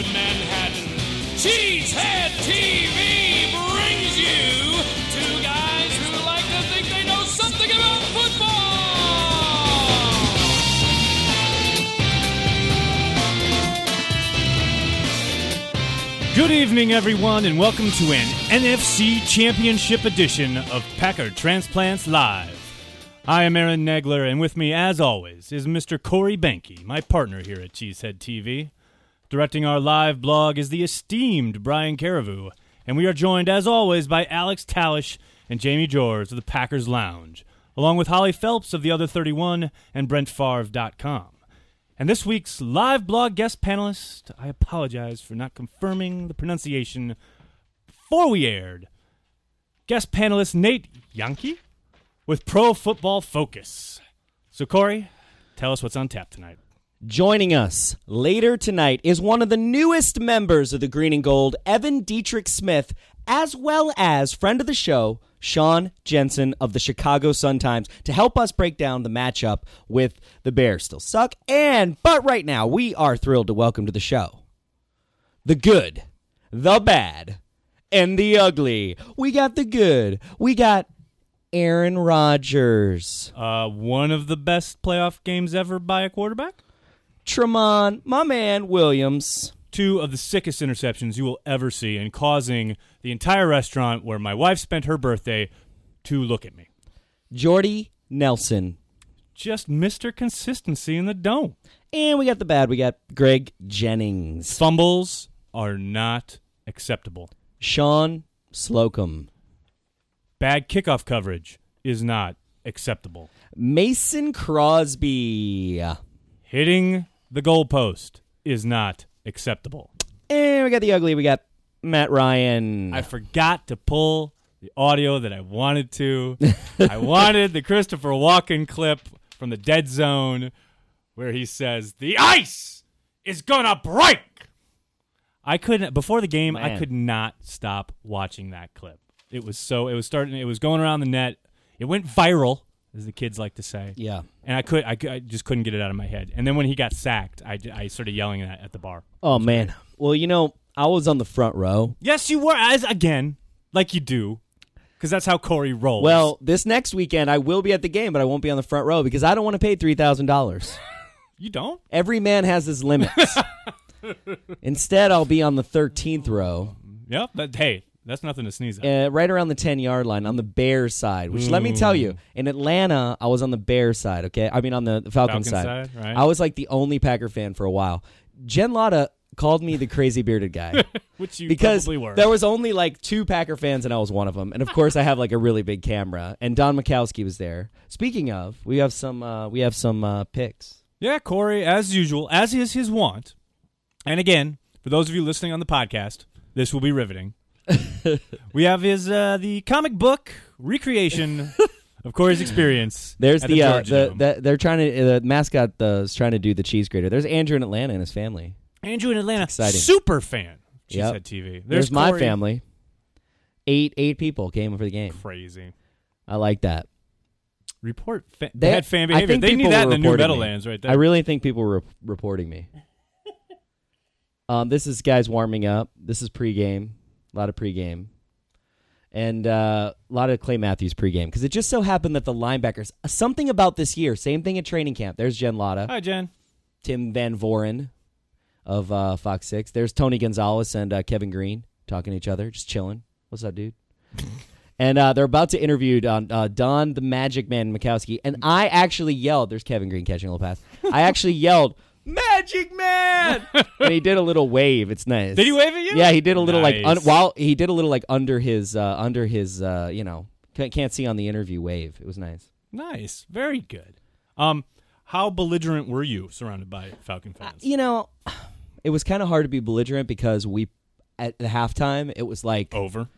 Manhattan, Cheesehead TV brings you two guys who like to think they know something about football. Good evening, everyone, and welcome to an NFC Championship edition of Packer Transplants Live. I am Aaron Negler, and with me, as always, is Mr. Corey Benke, my partner here at Cheesehead TV. Directing our live blog is the esteemed Brian Caravu, and we are joined, as always, by Alex Talish and Jamie Jors of the Packers Lounge, along with Holly Phelps of The Other 31 and BrentFavre.com. And this week's live blog guest panelist, I apologize for not confirming the pronunciation before we aired. Guest panelist Nate Yankee with Pro Football Focus. So, Corey, tell us what's on tap tonight. Joining us later tonight is one of the newest members of the Green and Gold, Evan Dietrich Smith, as well as friend of the show, Sean Jensen of the Chicago Sun-Times, to help us break down the matchup with the Bears. Still suck, but right now we are thrilled to welcome to the show the good, the bad, and the ugly. We got the good. We got Aaron Rodgers. One of the best playoff games ever by a quarterback. Tremont, my man, Williams. Two of the sickest interceptions you will ever see, and causing the entire restaurant where my wife spent her birthday to look at me. Jordy Nelson. Just Mr. Consistency in the dome. And we got the bad. We got Greg Jennings. Fumbles are not acceptable. Sean Slocum. Bad kickoff coverage is not acceptable. Mason Crosby. Hitting the goalpost is not acceptable. And we got the ugly. We got Matt Ryan. I forgot to pull the audio that I wanted to. I wanted the Christopher Walken clip from the Dead Zone where he says, "The ice is gonna break." I couldn't, before the game, Man. I could not stop watching that clip. It was going around the net. It went viral, as the kids like to say. Yeah. And I just couldn't get it out of my head. And then when he got sacked, I started yelling at the bar. Oh, man. Well, I was on the front row. Yes, you were, again, like you do, because that's how Corey rolls. Well, this next weekend, I will be at the game, but I won't be on the front row because I don't want to pay $3,000. You don't? Every man has his limits. Instead, I'll be on the 13th row. Yep. Hey, that's nothing to sneeze at. Right around the 10-yard line on the Bears side, which let me tell you, in Atlanta, I was on the Bears side, okay? I mean, on the Falcon side. Right. I was like the only Packer fan for a while. Jen Latta called me the crazy bearded guy. Which you because probably were. There was only like two Packer fans, and I was one of them. And, of course, I have like a really big camera. And Don Mikowski was there. Speaking of, we have some picks. Yeah, Corey, as usual, as is his wont. And again, for those of you listening on the podcast, this will be riveting. We have the comic book recreation of Corey's experience. There's at the they're trying to the mascot is trying to do the cheese grater. There's Andrew in Atlanta and his family. Andrew in Atlanta, exciting. super fan. Yep. Cheesehead TV. There's my Corey. family. Eight people came for the game. Crazy. I like that. They had fan behavior. I think They need people that in were the New reporting Meadowlands me. right there. I really think people were reporting me. This is guys warming up. This is pregame. A lot of pregame. And a lot of Clay Matthews pregame. Because it just so happened that the linebackers, something about this year, same thing at training camp. There's Jen Latta. Hi, Jen. Tim Van Voren of Fox 6. There's Tony Gonzalez and Kevin Green talking to each other, just chilling. What's up, dude? And they're about to interview Don the Magic Man Mikowski. And I actually yelled, there's Kevin Green catching a little pass. I actually yelled, "Magic Man!" And he did a little wave. It's nice. Did he wave at you? Yeah, he did a little Nice. while he did a little like under his can't see on the interview wave. It was nice. Nice. Very good. How belligerent were you surrounded by Falcon fans? It was kind of hard to be belligerent because at the halftime, it was like Over.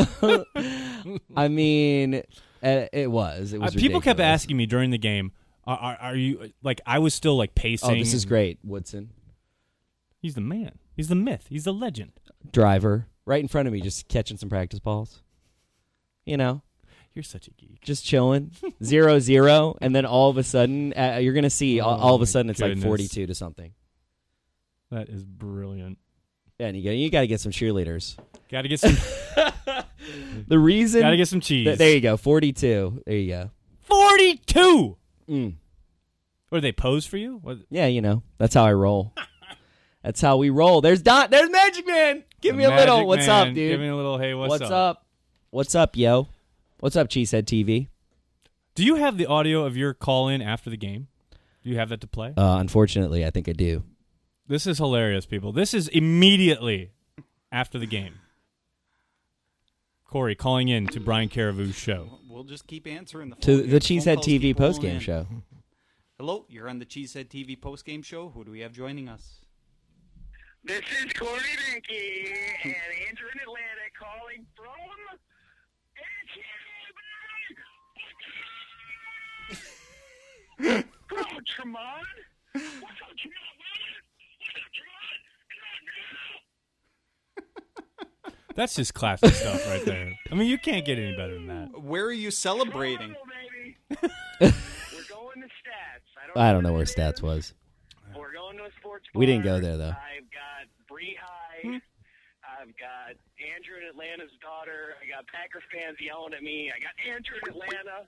I mean, it was. People kept ridiculous. asking me during the game, are you, like, I was still, like, pacing. Oh, this is great, Woodson. He's the man. He's the myth. He's the legend. Driver, right in front of me, just catching some practice balls. You're such a geek. Just chilling. 0-0, and then all of a sudden, you're going to see all of a sudden it's goodness. like 42 to something. That is brilliant. Yeah, and you got to get some cheerleaders. Got to get some. The reason. Got to get some cheese. There you go. 42. There you go. 42. Mm. What, do they pose for you? What? Yeah, that's how I roll. That's how we roll. There's Magic Man. Give me a little. Magic What's Man. up, dude? Give me a little. Hey, what's up? What's up, yo? What's up, Cheesehead TV? Do you have the audio of your call in after the game? Do you have that to play? Unfortunately, I think I do. This is hilarious, people. This is immediately after the game. Corey calling in to Brian Caravou's show. We'll just keep answering the phone. To the Phone Cheesehead calls TV keep rolling postgame in. show. Hello, you're on the Cheesehead TV postgame show. Who do we have joining us? This is Corey Dinky and Andrew in Atlanta calling from Go, Tremont! What's up, Tremont? That's just classic stuff right there. I mean, you can't get any better than that. Where are you celebrating? We're going to Stats. I don't know where Stats was. We're going to a sports We didn't bar. go there, though. I've got Bree High. I've got Andrew in Atlanta's daughter. I got Packer fans yelling at me. I got Andrew in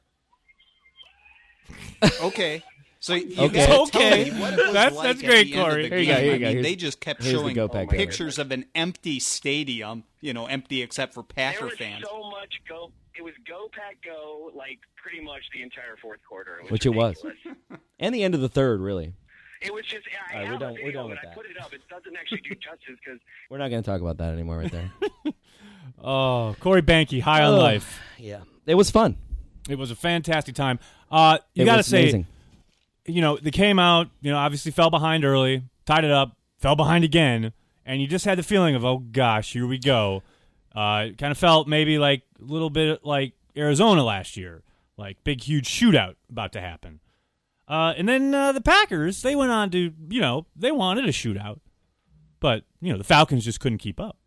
Atlanta. Okay. So you Okay. gotta tell Okay. me what it was That's like at great, the end of Corey. the Here you go, game. here you I go. mean, Here's- they just kept here's the showing Go Pack pictures of an empty stadium, empty except for Packer There was fans. so much go. It was go pack go, like pretty much the entire fourth quarter. Which it was. ridiculous. And the end of the third, really. It was just. I All right, have we're done- a we're video done of with it. that. I put it up. It doesn't actually do justice because We're not going to talk about that anymore right there. Oh, Corey Banky, high on Ugh. life. Yeah. It was fun. It was a fantastic time. It You got to was say, amazing. They came out, obviously fell behind early, tied it up, fell behind again, and you just had the feeling of, oh gosh, here we go. It kind of felt maybe like a little bit like Arizona last year, like big, huge shootout about to happen. And then the Packers, they went on to, they wanted a shootout, but, the Falcons just couldn't keep up.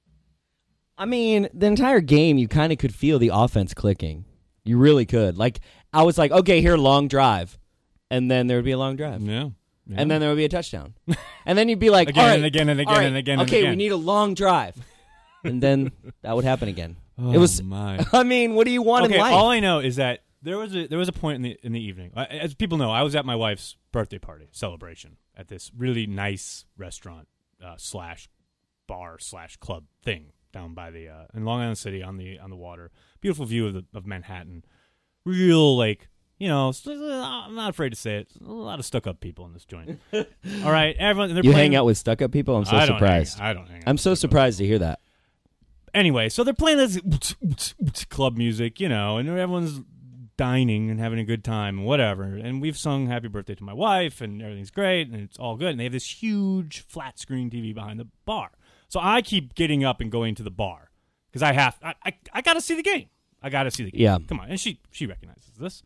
I mean, the entire game, you kind of could feel the offense clicking. You really could. Like, I was like, okay, here, long drive. And then there would be a long drive. Yeah. And then there would be a touchdown. And then you'd be like, Again all right, and again and again all right, and again and okay, again. we need a long drive. And then that would happen again. It was. my. I mean, what do you want Okay, in life? all I know is that there was a point in the evening. As people know, I was at my wife's birthday party celebration at this really nice restaurant slash bar slash club thing down by the in Long Island City on the water. Beautiful view of Manhattan. Real I'm not afraid to say it. A lot of stuck-up people in this joint. All right, everyone. They're you playing, hang out with stuck-up people? I'm so surprised. I don't hang out. I'm so surprised to hear that. Anyway, so they're playing this club music, and everyone's dining and having a good time and whatever. And we've sung Happy Birthday to my wife, and everything's great, and it's all good. And they have this huge flat screen TV behind the bar. So I keep getting up and going to the bar because I got to see the game. I got to see the game. Yeah. Come on. And she recognizes this.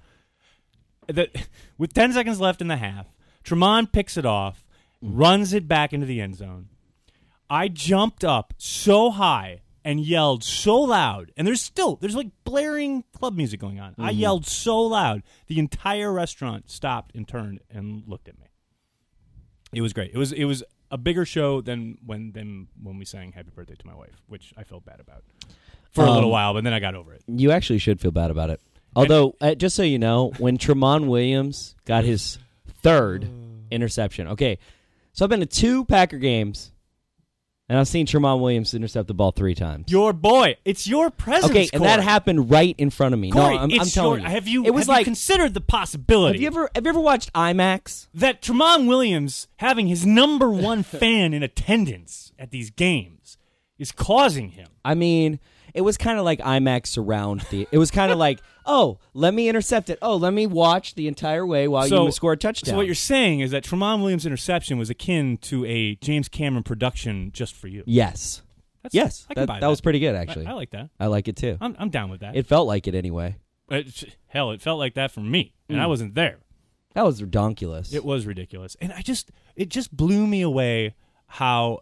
With 10 seconds left in the half, Tremont picks it off, runs it back into the end zone. I jumped up so high and yelled so loud, and there's like blaring club music going on. I yelled so loud, the entire restaurant stopped and turned and looked at me. It was great. It was a bigger show than when we sang Happy Birthday to my wife, which I felt bad about for a little while, but then I got over it. You actually should feel bad about it. Although, just so you know, when Tremont Williams got his third interception. Okay, so I've been to 2 Packer games, and I've seen Tremont Williams intercept the ball 3 times. Your boy. It's your presence, Okay, and that Corey. happened right in front of me. Corey, no, I'm it's telling you. Have you It was have you like, considered the possibility have you ever watched IMAX? that Tremont Williams having his number one fan in attendance at these games is causing him? I mean, it was kind of like IMAX surround theater. It was kind of like, oh, let me intercept it. Oh, let me watch the entire way while you score a touchdown. So what you're saying is that Tremont Williams' interception was akin to a James Cameron production just for you. Yes. Yes. I can buy That that. was pretty good, actually. I like that. I like it, too. I'm down with that. It felt like it anyway. Hell, it felt like that for me, and I wasn't there. That was redonkulous. It was ridiculous, and it just blew me away how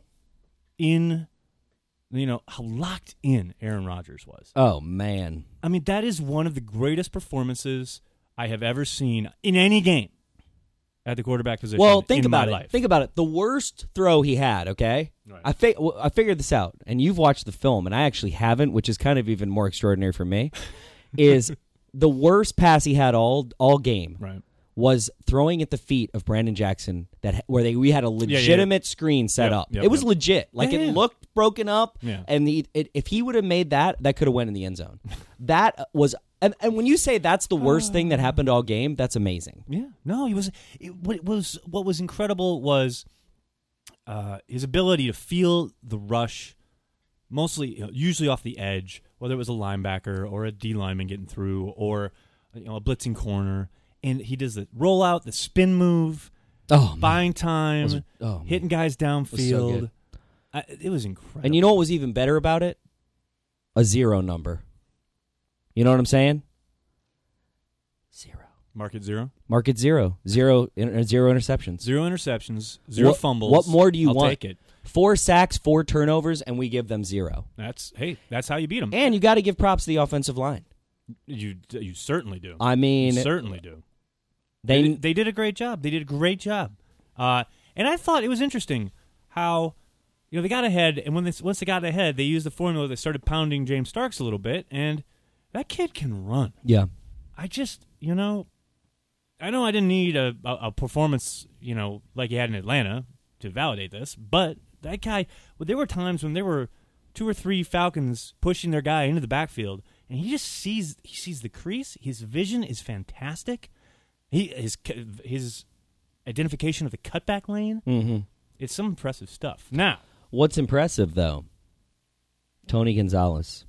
how locked in Aaron Rodgers was. Oh, man. I mean, that is one of the greatest performances I have ever seen in any game at the quarterback position. Well, think in about my it. life. Think about it. The worst throw he had, okay? Right. I figured this out, and you've watched the film, and I actually haven't, which is kind of even more extraordinary for me, is the worst pass he had all game Right. was throwing at the feet of Brandon Jackson where we had a legitimate screen set up. Yep, it was yep. legit. Like, Yeah, it yeah. looked broken up, Yeah. and if he would have made that could have went in the end zone. That was... And when you say that's the worst thing that happened all game, that's amazing. Yeah, no, he was. What was incredible was his ability to feel the rush, mostly, usually off the edge, whether it was a linebacker or a D lineman getting through, or a blitzing corner, and he does the rollout, the spin move, buying time, hitting guys downfield. It was incredible. And you know what was even better about it? A 0 number. You know what I'm saying? 0. Mark it 0. Mark it 0. 0 interceptions. 0 interceptions, 0 fumbles. What more do you I'll want? Take it. 4 sacks, 4 turnovers, and we give them 0. That's how you beat them. And you got to give props to the offensive line. You certainly do. I mean, you certainly do. They did a great job. They did a great job. And I thought it was interesting how they got ahead, and once they got ahead, they used the formula. They started pounding James Starks a little bit, and that kid can run. Yeah. I just, I know I didn't need a performance, like he had in Atlanta to validate this, but that guy, there were times when there were 2 or 3 Falcons pushing their guy into the backfield, and he sees the crease. His vision is fantastic. His identification of the cutback lane, it's some impressive stuff. Now, what's impressive, though? Tony Gonzalez.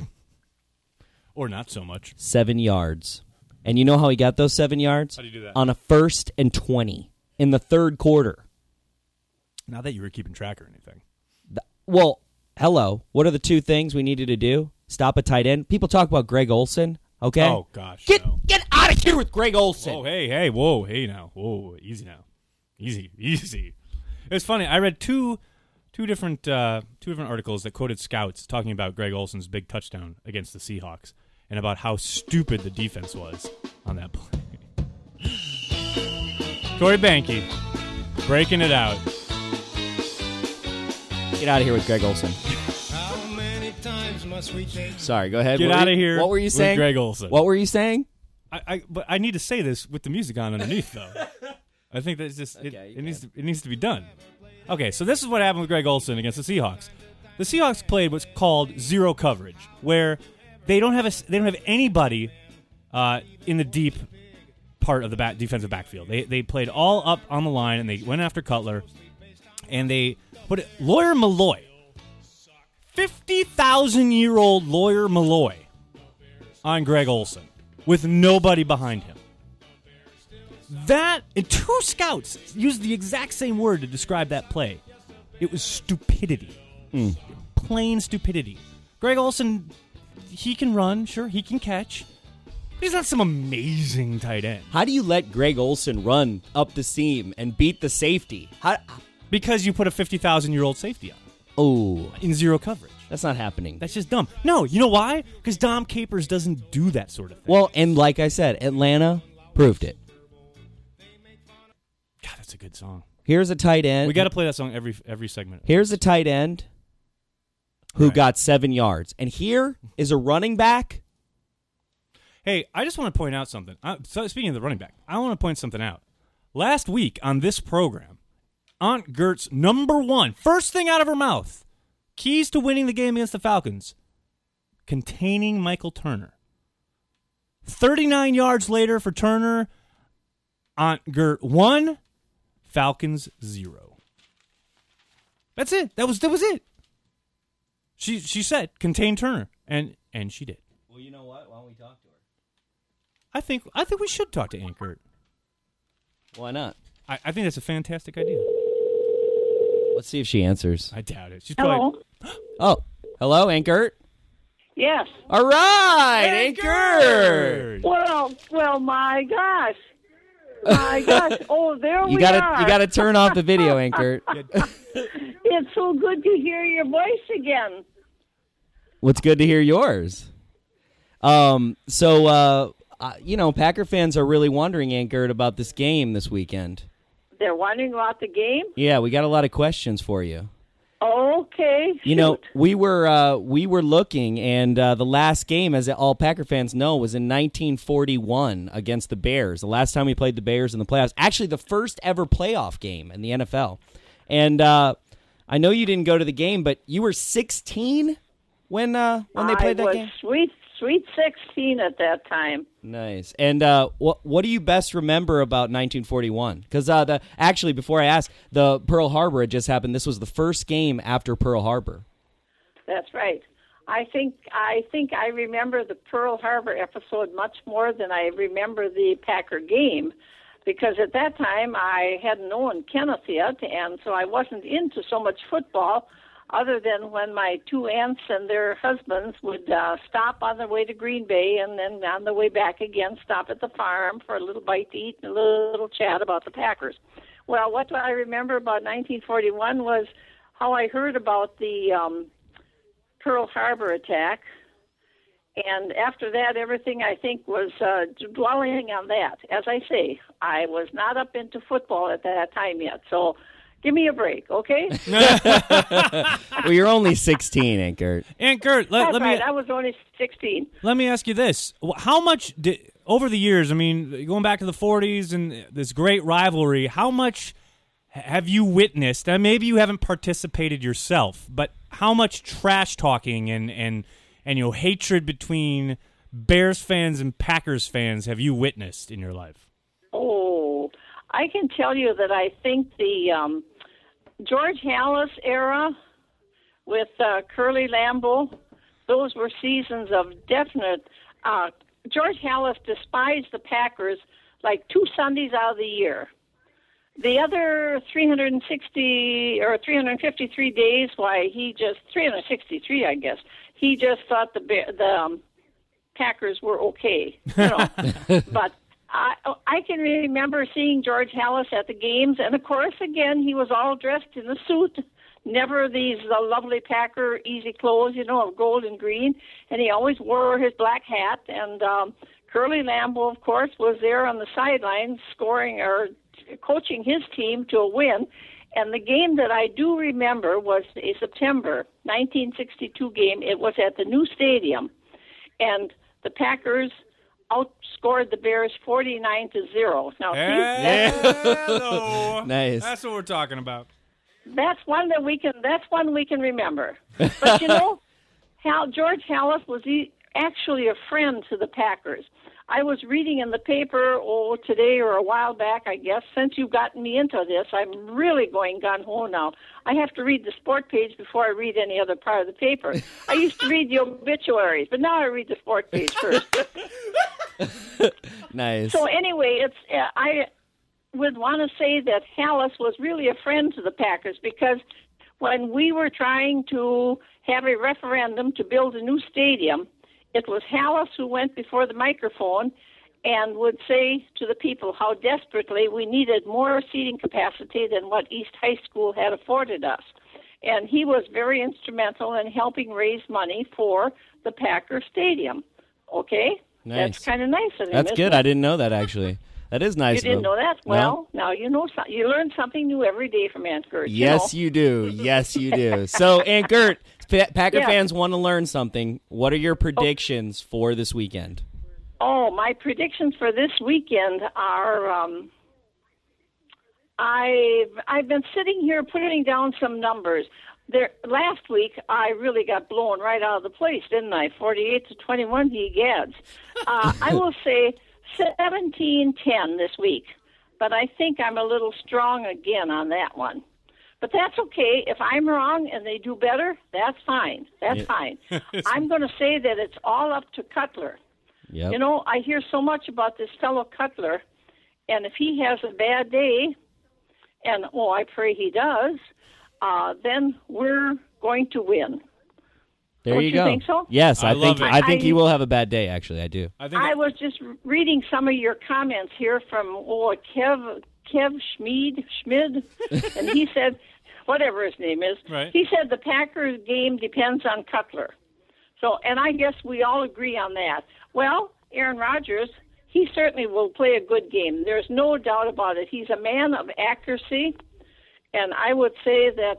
Or not so much. 7 yards. And you know how he got those 7 yards? How do you do that? On a 1st and 20 in the third quarter. Not that you were keeping track or anything. Well, hello. What are the 2 things we needed to do? Stop a tight end. People talk about Greg Olsen, okay? Oh, gosh. Get out of here with Greg Olsen. Oh, hey, whoa, hey now. Whoa, easy now. Easy. It was funny. I read two different articles that quoted scouts talking about Greg Olsen's big touchdown against the Seahawks and about how stupid the defense was on that play. Corey Banke breaking it out. Get out of here with Greg Olsen. How many times must we take? Sorry, go ahead. Get out of here. What were you saying? With Greg Olsen. What were you saying? But I need to say this with the music on underneath, though. I think that's just it needs to be done. Okay, so this is what happened with Greg Olsen against the Seahawks. The Seahawks played what's called zero coverage, where they don't have anybody in the deep part of the defensive backfield. They played all up on the line, and they went after Cutler, and they put Lawyer Malloy, 50,000-year-old Lawyer Malloy, on Greg Olsen with nobody behind him. That, and 2 scouts used the exact same word to describe that play. It was stupidity. Plain stupidity. Greg Olsen, he can run, sure, he can catch. He's not some amazing tight end. How do you let Greg Olsen run up the seam and beat the safety? Because you put a 50,000-year-old safety on Oh, in zero coverage. that's not happening. That's just dumb. No, you know why? Because Dom Capers doesn't do that sort of thing. Well, and like I said, Atlanta proved it. God, that's a good song. Here's a tight end. We got to play that song every segment. Here's a tight end who Right. got 7 yards. And here is a running back. Hey, I just want to point out something. So speaking of the running back, I want to point something out. Last week on this program, Aunt Gert's number 1, first thing out of her mouth, keys to winning the game against the Falcons, containing Michael Turner. 39 yards later for Turner, Aunt Gert 1, Falcons 0. That's it. That was it. She said contain Turner, and she did. Well, you know what? Why don't we talk to her? I think we should talk to Aunt Gert. Why not? I think that's a fantastic idea. Let's see if she answers. I doubt it. She's Hello. probably. Oh, hello, Aunt Gert. Yes. All right, Aunt Gert. Well, my gosh. My gosh. Oh, there You we are. gotta turn off the video, Aunt Gert. It's so good to hear your voice again. What's good to hear yours? Packer fans are really wondering, Aunt Gert, about this game this weekend. They're wondering about the game? Yeah, we got a lot of questions for you. Okay. You know, shoot. we were looking, and the last game, as all Packer fans know, was in 1941 against the Bears. The last time we played the Bears in the playoffs. Actually, the first ever playoff game in the NFL. And I know you didn't go to the game, but you were 16 when they played that game? I was sweet 16 at that time. Nice. And what do you best remember about 1941? Because actually, before I ask, the Pearl Harbor had just happened. This was the first game after Pearl Harbor. That's right. I think I remember the Pearl Harbor episode much more than I remember the Packer game, because at that time I hadn't known Kenneth yet, and so I wasn't into so much football, other than when my two aunts and their husbands would stop on their way to Green Bay, and then on the way back again stop at the farm for a little bite to eat and a little chat about the Packers. Well, what I remember about 1941 was how I heard about the Pearl Harbor attack, and after that, everything I think was dwelling on that. As I say, I was not up into football at that time yet, so give me a break, okay? Well, you're only 16, Aunt Gert. Aunt Gert, That's right. I was only 16. let me ask you this. How much, over the years, I mean, going back to the 40s and this great rivalry, how much have you witnessed, and maybe you haven't participated yourself, but how much trash talking and hatred between Bears fans and Packers fans have you witnessed in your life? Oh, I can tell you that I think the George Halas era with Curly Lambeau, those were seasons of definite. George Halas despised the Packers like 2 Sundays out of the year. The other 360 or 353 days, 363, I guess, he just thought the Packers were okay, But I can remember seeing George Halas at the games, and of course, again, he was all dressed in a suit, never these lovely Packer easy clothes, of gold and green, and he always wore his black hat. And Curly Lambeau, of course, was there on the sidelines scoring or coaching his team to a win. And the game that I do remember was a September 1962 game. It was at the new stadium, and the Packers outscored the Bears 49-0. Now, Nice. That's what we're talking about. That's one we can remember. But George Halas was actually a friend to the Packers. I was reading in the paper, today or a while back, I guess. Since you've gotten me into this, I'm really going gun-ho now. I have to read the sport page before I read any other part of the paper. I used to read the obituaries, but now I read the sport page first. Nice. So anyway, I would want to say that Halas was really a friend to the Packers, because when we were trying to have a referendum to build a new stadium, it was Halas who went before the microphone and would say to the people how desperately we needed more seating capacity than what East High School had afforded us. And he was very instrumental in helping raise money for the Packer Stadium. Okay? Nice. That's kind of nice of him. That's good. It? I didn't know that, actually. That is nice You didn't know that? No? Well, now you know. You learn something new every day from Aunt Gert. Yes, you do. Yes, you do. So, Aunt Gert, Packer Yeah. fans want to learn something. What are your predictions for this weekend? Oh, my predictions for this weekend are, I've been sitting here putting down some numbers. Last week, I really got blown right out of the place, didn't I? 48-21, ye gads. I will say 17-10 this week, but I think I'm a little strong again on that one. But that's okay. If I'm wrong and they do better, that's fine. That's fine. I'm going to say that it's all up to Cutler. Yep. I hear so much about this fellow Cutler, and if he has a bad day, and I pray he does, then we're going to win. There Don't you you go. think so? Yes, I love it. I think he will have a bad day, actually. I do. I was just reading some of your comments here from Kev Schmid, and he said, whatever his name is, right. He said the Packers game depends on Cutler. So, and I guess we all agree on that. Well, Aaron Rodgers, he certainly will play a good game. There's no doubt about it. He's a man of accuracy, and I would say that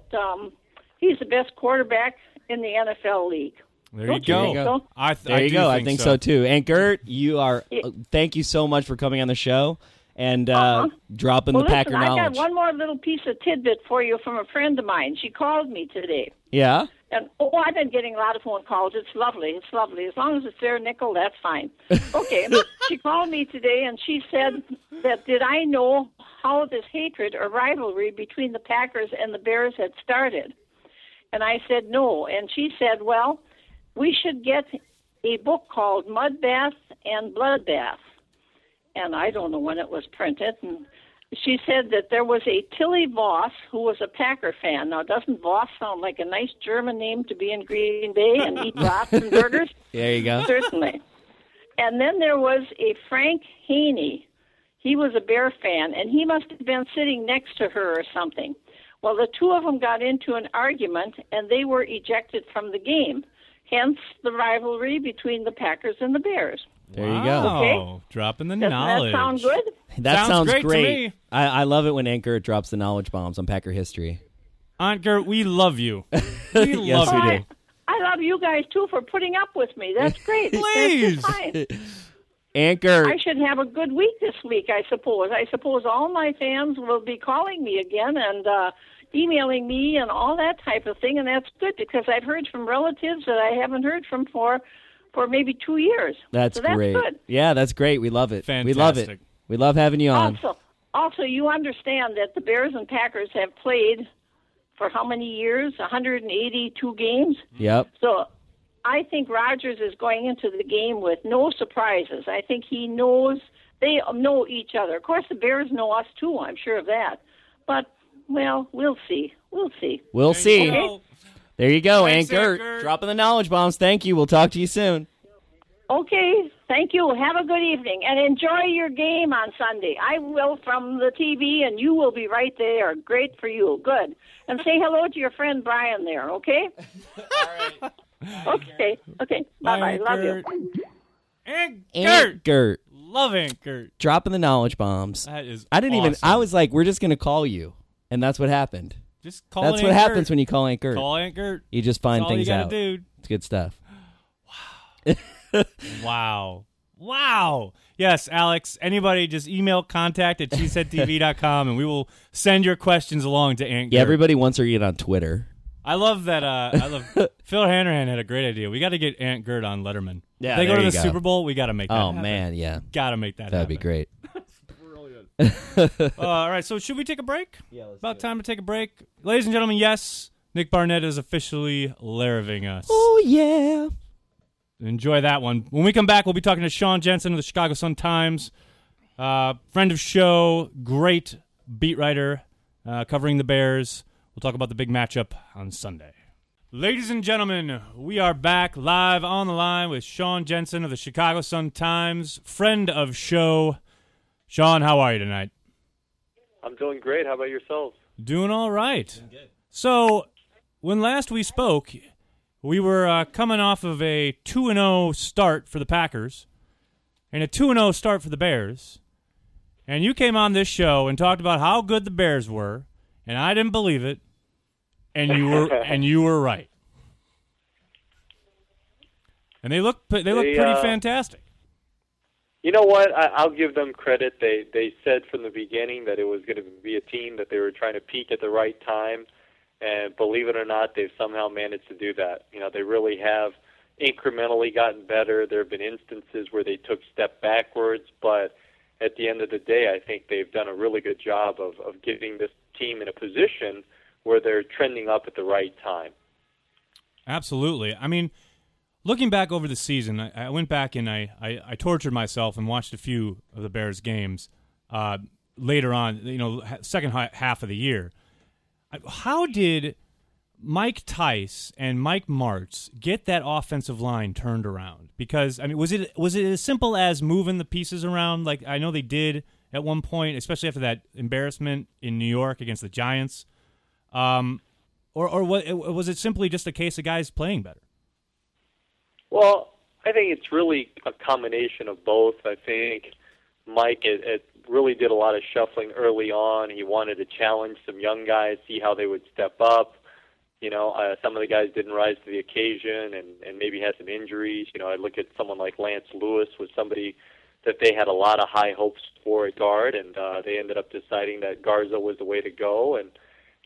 he's the best quarterback in the NFL league. There you go. There you go. I think so too. And Gert, you are. Thank you so much for coming on the show and dropping the Packer knowledge. I got one more little piece of tidbit for you from a friend of mine. She called me today. Yeah? And I've been getting a lot of phone calls. It's lovely. It's lovely. As long as it's their nickel, that's fine. Okay. She called me today, and she said that did I know how this hatred or rivalry between the Packers and the Bears had started? And I said no. And she said, well, we should get a book called Mud Bath and Bloodbath. And I don't know when it was printed. And she said that there was a Tilly Voss who was a Packer fan. Now, doesn't Voss sound like a nice German name to be in Green Bay and eat brats and burgers? There you go. Certainly. And then there was a Frank Haney. He was a Bear fan, and he must have been sitting next to her or something. Well, the two of them got into an argument, and they were ejected from the game. Hence the rivalry between the Packers and the Bears. There you go. Okay. Dropping the Doesn't knowledge. that sound good? That sounds great to me. I love it when Aunt Gert drops the knowledge bombs on Packer history. Aunt Gert, we love you. We Yes, love we you. do. I love you guys, too, for putting up with me. That's great. Please. That's fine. Aunt Gert. I should have a good week this week, I suppose. I suppose all my fans will be calling me again and emailing me and all that type of thing, and that's good because I've heard from relatives that I haven't heard from for maybe 2 years. That's so that's great. Good. Yeah, that's great. We love it. Fantastic. We love it. We love having you on. Also, you understand that the Bears and Packers have played for how many years? 182 games? Yep. So I think Rodgers is going into the game with no surprises. I think he knows they know each other. Of course, the Bears know us, too. I'm sure of that. But, well, we'll see. We'll see. We'll see. Okay? There you go, Thanks, Aunt Gert. Aunt Gert. Dropping the knowledge bombs. Thank you. We'll talk to you soon. Okay, thank you. Have a good evening, and enjoy your game on Sunday. I will from the TV, and you will be right there. Great for you. Good. And say hello to your friend Brian there, okay? All right. Okay. Bye-bye. Love you. Aunt Gert. Aunt Gert. Love Aunt Gert. Dropping the knowledge bombs. That is I didn't even. awesome. I was like, we're just going to call you. And that's what happened. Just call That's Aunt what happens Gert. when you call Aunt Gert. Call Aunt Gert. You just find That's all things you gotta out. do. It's good stuff. Wow. Yes, Alex, anybody just email contact@cheeseheadtv.com and we will send your questions along to Aunt Gert. Yeah, everybody wants her to get on Twitter. I love that. Phil Hanrahan had a great idea. We got to get Aunt Gert on Letterman. Yeah, if they go there to you the go. Super Bowl, we got to make that Oh, happen. man, yeah. Got to make that That'd be happen. great. All right, so should we take a break? Yeah, About time to take a break. Ladies and gentlemen, yes, Nick Barnett is officially Laraving us. Oh, yeah. Enjoy that one. When we come back, we'll be talking to Sean Jensen of the Chicago Sun-Times, friend of show, great beat writer, covering the Bears. We'll talk about the big matchup on Sunday. Ladies and gentlemen, we are back live on the line with Sean Jensen of the Chicago Sun-Times, friend of show. Sean, how are you tonight? I'm doing great. How about yourselves? Doing all right. So, when last we spoke, we were coming off of a 2-0 start for the Packers and a 2-0 start for the Bears. And you came on this show and talked about how good the Bears were, and I didn't believe it. And you were right. And they look pretty fantastic. You know what? I'll give them credit. They said from the beginning that it was going to be a team that they were trying to peak at the right time. And believe it or not, they've somehow managed to do that. You know, they really have incrementally gotten better. There have been instances where they took step backwards, but at the end of the day, I think they've done a really good job of getting this team in a position where they're trending up at the right time. Absolutely. I mean, looking back over the season, I went back and I tortured myself and watched a few of the Bears games later on, second half of the year. How did Mike Tice and Mike Martz get that offensive line turned around? Because, I mean, was it as simple as moving the pieces around like I know they did at one point, especially after that embarrassment in New York against the Giants? Or was it simply just a case of guys playing better? Well, I think it's really a combination of both. I think Mike it really did a lot of shuffling early on. He wanted to challenge some young guys, see how they would step up. Some of the guys didn't rise to the occasion and maybe had some injuries. I look at someone like Lance Lewis was somebody that they had a lot of high hopes for at guard, and they ended up deciding that Garza was the way to go. And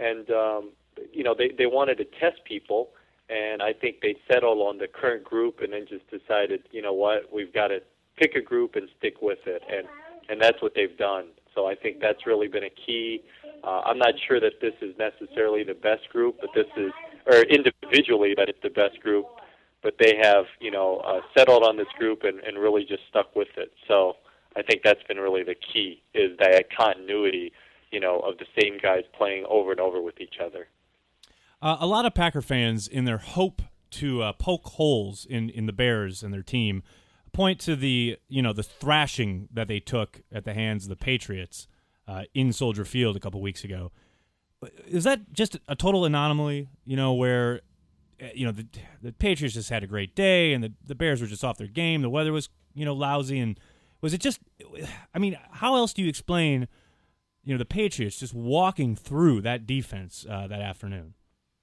they wanted to test people, and I think they settled on the current group and then just decided, you know what, we've got to pick a group and stick with it. And that's what they've done. So I think that's really been a key. I'm not sure that this is necessarily the best group, but or individually that it's the best group, but they have, settled on this group and really just stuck with it. So I think that's been really the key, is that continuity, of the same guys playing over and over with each other. A lot of Packer fans, in their hope to poke holes in the Bears and their team, point to the thrashing that they took at the hands of the Patriots in Soldier Field a couple weeks ago. Is that just a total anomaly, where the Patriots just had a great day and the Bears were just off their game, the weather was lousy, and was it just, how else do you explain the Patriots just walking through that defense that afternoon?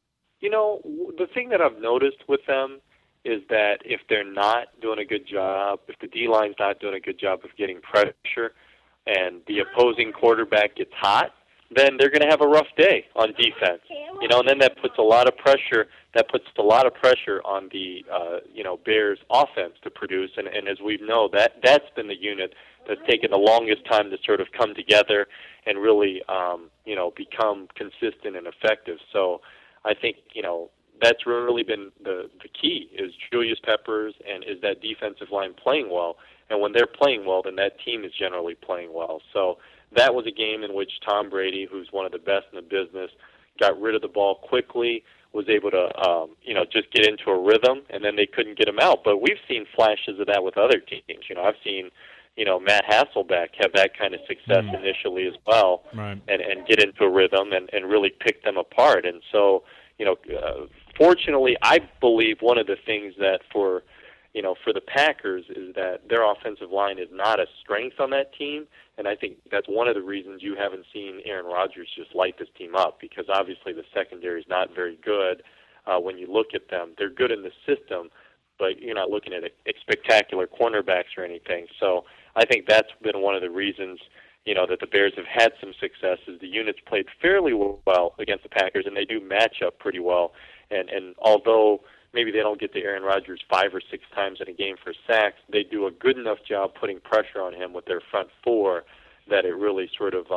The thing that I've noticed with them is that if they're not doing a good job, if the D-line's not doing a good job of getting pressure and the opposing quarterback gets hot, then they're going to have a rough day on defense. And then that puts a lot of pressure. That puts a lot of pressure on the Bears offense to produce. And as we know, that's been the unit that's taken the longest time to sort of come together and really become consistent and effective. So I think that's really been the key, is Julius Peppers and is that defensive line playing well. And when they're playing well, then that team is generally playing well. So that was a game in which Tom Brady, who's one of the best in the business, got rid of the ball quickly, was able to just get into a rhythm, and then they couldn't get him out. But we've seen flashes of that with other teams. I've seen Matt Hasselbeck have that kind of success initially as well, right, and get into a rhythm and really pick them apart. And so, fortunately, I believe one of the things that for the Packers is that their offensive line is not a strength on that team, and I think that's one of the reasons you haven't seen Aaron Rodgers just light this team up, because obviously the secondary is not very good when you look at them. They're good in the system, but you're not looking at spectacular cornerbacks or anything. So I think that's been one of the reasons that the Bears have had some success, is the units played fairly well against the Packers, and they do match up pretty well. And although maybe they don't get to Aaron Rodgers 5 or 6 times in a game for sacks, they do a good enough job putting pressure on him with their front four that it really sort of,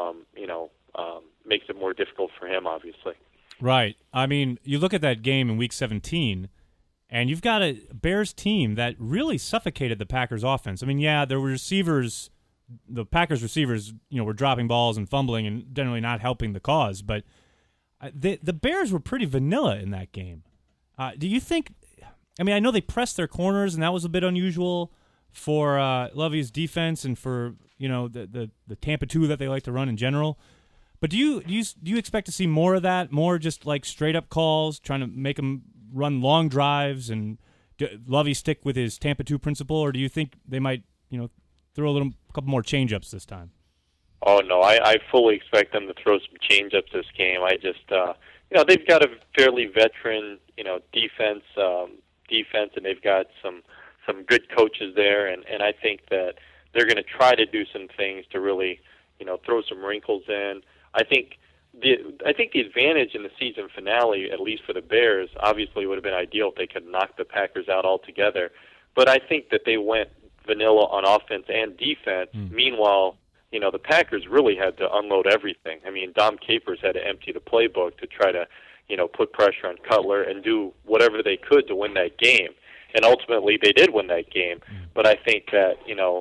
makes it more difficult for him, obviously. Right. You look at that game in Week 17, and you've got a Bears team that really suffocated the Packers' offense. There were receivers, the Packers receivers, were dropping balls and fumbling and generally not helping the cause, but the Bears were pretty vanilla in that game. Do you think? I know they pressed their corners, and that was a bit unusual for Lovey's defense and for the Tampa 2 that they like to run in general. But do you expect to see more of that? More just like straight up calls, trying to make them run long drives, and Lovey stick with his Tampa 2 principle, or do you think they might throw a couple more change ups this time? Oh no, I fully expect them to throw some change ups this game. I just they've got a fairly veteran defense, and they've got some good coaches there, and I think that they're going to try to do some things to really throw some wrinkles in. I think the advantage in the season finale, at least for the Bears, obviously would have been ideal if they could knock the Packers out altogether. But I think that they went vanilla on offense and defense. Meanwhile, the Packers really had to unload everything. Dom Capers had to empty the playbook to try to, put pressure on Cutler and do whatever they could to win that game. And ultimately, they did win that game. But I think that,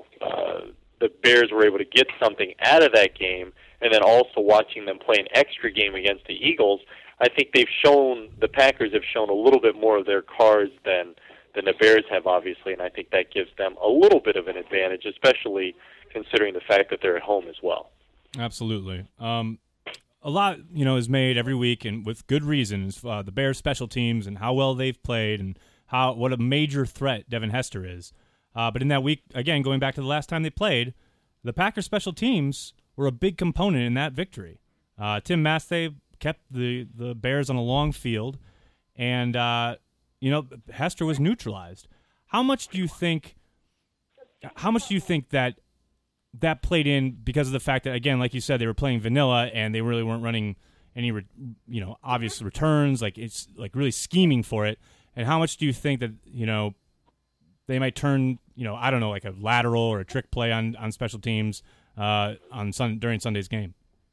the Bears were able to get something out of that game, and then also watching them play an extra game against the Eagles, I think the Packers have shown a little bit more of their cards than the Bears have, obviously, and I think that gives them a little bit of an advantage, especially considering the fact that they're at home as well. Absolutely. A lot, is made every week, and with good reasons, the Bears' special teams and how well they've played and what a major threat Devin Hester is. But in that week, again, going back to the last time they played, the Packers special teams were a big component in that victory. Tim Masthay kept the Bears on a long field, and Hester was neutralized. How much do you think that played in because of the fact that, again, like you said, they were playing vanilla and they really weren't running any obvious returns, like it's like really scheming for it? And how much do you think that they might turn like a lateral or a trick play on special teams during Sunday's game?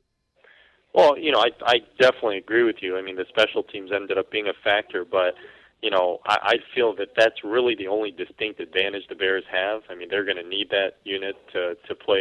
Well, I definitely agree with you. I mean, the special teams ended up being a factor, but I feel that that's really the only distinct advantage the Bears have. I mean, they're going to need that unit to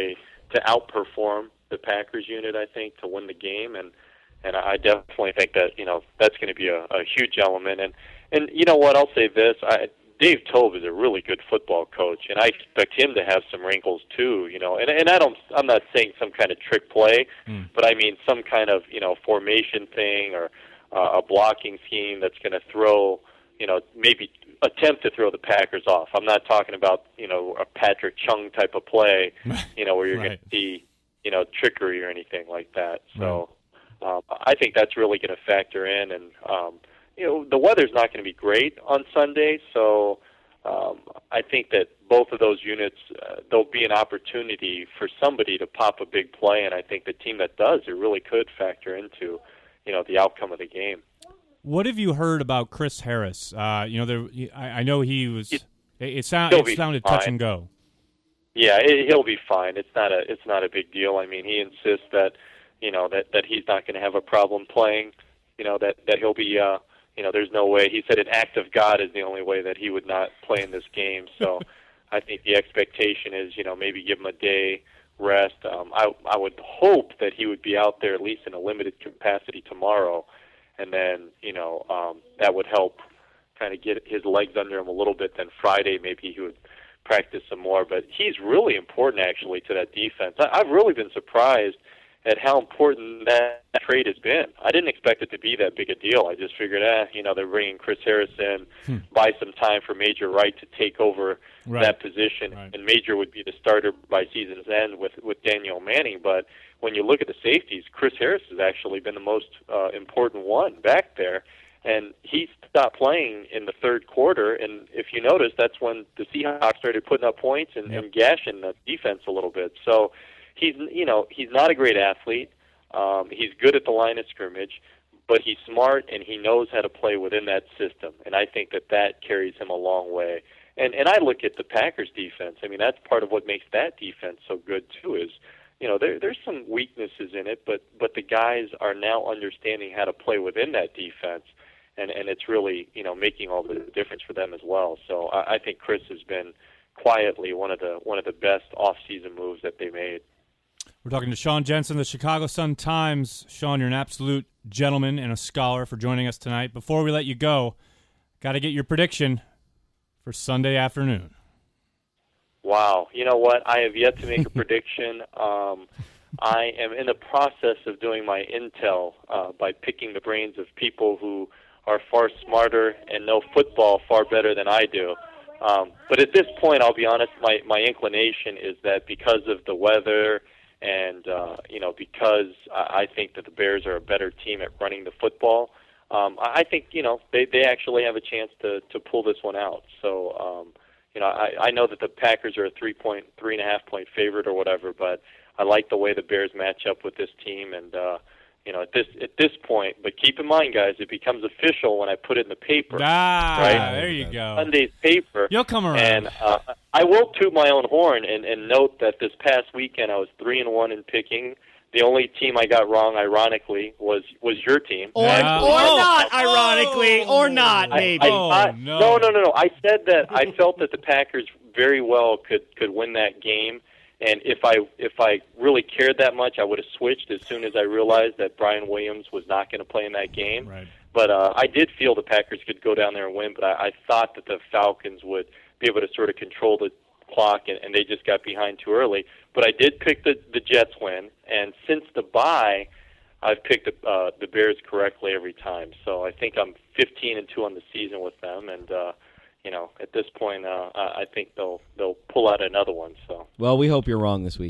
outperform the Packers unit, I think, to win the game, and I definitely think that that's going to be a huge element. And you know what? I'll say this: Dave Tobe is a really good football coach, and I expect him to have some wrinkles too. And I'm not saying some kind of trick play, but I mean some kind of formation thing or a blocking scheme that's going to throw. Maybe attempt to throw the Packers off. I'm not talking about, a Patrick Chung type of play, where you're going to see, trickery or anything like that. So I think that's really going to factor in. And, the weather's not going to be great on Sunday. So I think that both of those units, there'll be an opportunity for somebody to pop a big play. And I think the team that does, it really could factor into, the outcome of the game. What have you heard about Chris Harris? I know he was. It sounded touch and go. Yeah, he'll be fine. It's not a big deal. I mean, he insists that that he's not going to have a problem playing. That he'll be. There's no way. He said an act of God is the only way that he would not play in this game. So I think the expectation is maybe give him a day rest. I would hope that he would be out there at least in a limited capacity tomorrow. And then, that would help kind of get his legs under him a little bit. Then Friday, maybe he would practice some more. But he's really important, actually, to that defense. I've really been surprised at how important that trade has been. I didn't expect it to be that big a deal. I just figured, they're bringing Chris Harris in, buy some time for Major Wright to take over that position. Right. And Major would be the starter by season's end with Daniel Manning. But when you look at the safeties, Chris Harris has actually been the most important one back there. And he stopped playing in the third quarter. And if you notice, that's when the Seahawks started putting up points and gashing the defense a little bit. So he's not a great athlete. He's good at the line of scrimmage, but he's smart and he knows how to play within that system. And I think that carries him a long way. And I look at the Packers defense. I mean, that's part of what makes that defense so good too is, there's some weaknesses in it, but the guys are now understanding how to play within that defense, and it's really, making all the difference for them as well. So I think Chris has been quietly one of the best off-season moves that they made. We're talking to Sean Jensen, the Chicago Sun-Times. Sean, you're an absolute gentleman and a scholar for joining us tonight. Before we let you go, got to get your prediction for Sunday afternoon. Wow. You know what? I have yet to make a prediction. I am in the process of doing my intel by picking the brains of people who are far smarter and know football far better than I do. But at this point, I'll be honest, my inclination is that because of the weather and, because I think that the Bears are a better team at running the football, I think, they actually have a chance to pull this one out. So, I know that the Packers are a 3.5 point favorite or whatever, but I like the way the Bears match up with this team. And, at this point, but keep in mind, guys, it becomes official when I put it in the paper. Right? There you go. Sunday's paper. You'll come around. And I will toot my own horn and note that this past weekend I was 3-1 in picking. The only team I got wrong, ironically, was your team. Or not, ironically, or not, maybe. No. I said that I felt that the Packers very well could win that game, and if I really cared that much, I would have switched as soon as I realized that Brian Williams was not going to play in that game. Right. But I did feel the Packers could go down there and win, but I thought that the Falcons would be able to sort of control the clock, and they just got behind too early. But I did pick the Jets win, and since the bye, I've picked the Bears correctly every time. So I think I'm 15-2 on the season with them, and at this point, I think they'll pull out another one. So well, we hope you're wrong this weekend.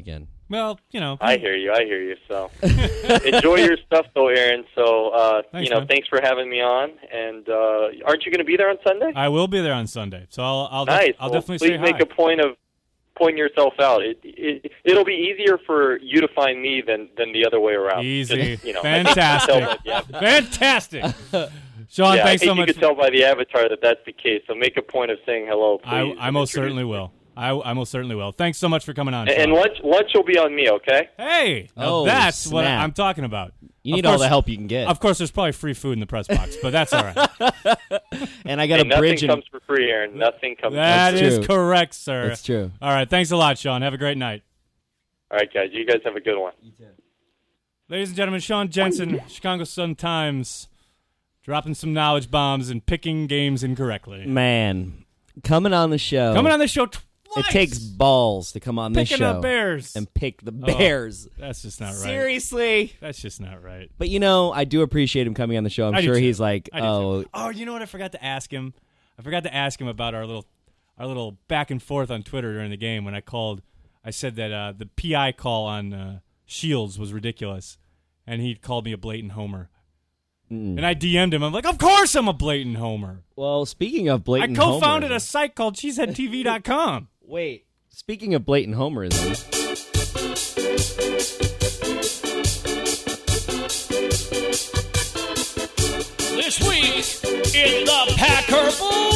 Well, I hear you. So enjoy your stuff, though, Aaron. So Thanks, man. thanks for having me on. And aren't you going to be there on Sunday? I will be there on Sunday, so I'll Nice. I'll Well, definitely say please make hi. a point of pointing yourself out. It'll be easier for you to find me than the other way around. Easy. Just, Fantastic. Fantastic. Sean, yeah, thanks so I think much. you could tell by the avatar that that's the case. So make a point of saying hello, please. I most certainly will. I most certainly will. Thanks so much for coming on. And Sean. lunch will be on me, okay? Hey, now Oh, that's what snap. I'm talking about. You Of need all course- the help you can get. Of course, there's probably free food in the press box, but that's all right. And I got Hey, a bridge. nothing comes for free, Aaron. Nothing comes That for free. is true. correct, sir. That's true. All right, thanks a lot, Sean. Have a great night. All right, guys. You guys have a good one. Ladies and gentlemen, Sean Jensen, Chicago Sun-Times, dropping some knowledge bombs and picking games incorrectly. Man, coming on the show. Coming on the show twice. It takes balls to come on this Picking show up Bears. and pick the Bears. That's just not right. Seriously. That's just not right. But I do appreciate him coming on the show. I'm I do sure too. he's like, I do oh, too. Oh, you know what? I forgot to ask him. I forgot to ask him about our little back and forth on Twitter during the game when I said that the PI call on Shields was ridiculous, and he called me a blatant homer. And I DM'd him. I'm like, of course I'm a blatant homer. well, speaking of blatant I co-founded homerism- a site called cheeseheadtv.com. Wait, speaking of blatant homerism, This week in the Packer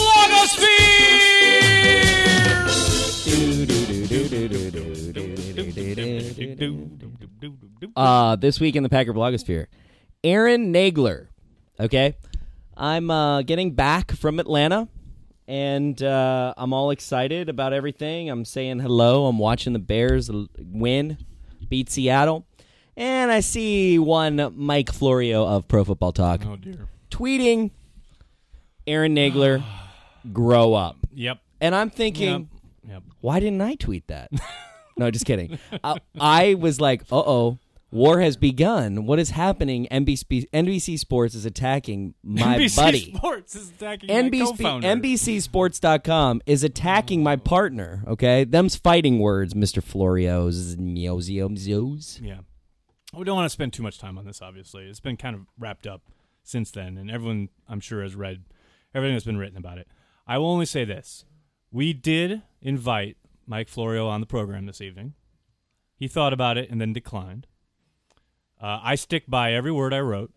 blogosphere. this week in the Packer blogosphere, Aaron Nagler. Okay, I'm getting back from Atlanta, and I'm all excited about everything. I'm saying hello. I'm watching the Bears win, beat Seattle, and I see one Mike Florio of Pro Football Talk Oh, dear. tweeting, Aaron Nagler, grow up. Yep. And I'm thinking, Yep. why didn't I tweet that? No, just kidding. I was like, uh-oh, war has begun. What is happening? NBC Sports is attacking my NBC buddy. Sports is attacking my co-founder. NBCSports.com is attacking my partner, okay? Them's fighting words, Mr. Florio's. Yeah. We don't want to spend too much time on this, obviously. It's been kind of wrapped up since then, and everyone, I'm sure, has read everything that's been written about it. I will only say this. We did invite Mike Florio on the program this evening. He thought about it and then declined. I stick by every word I wrote,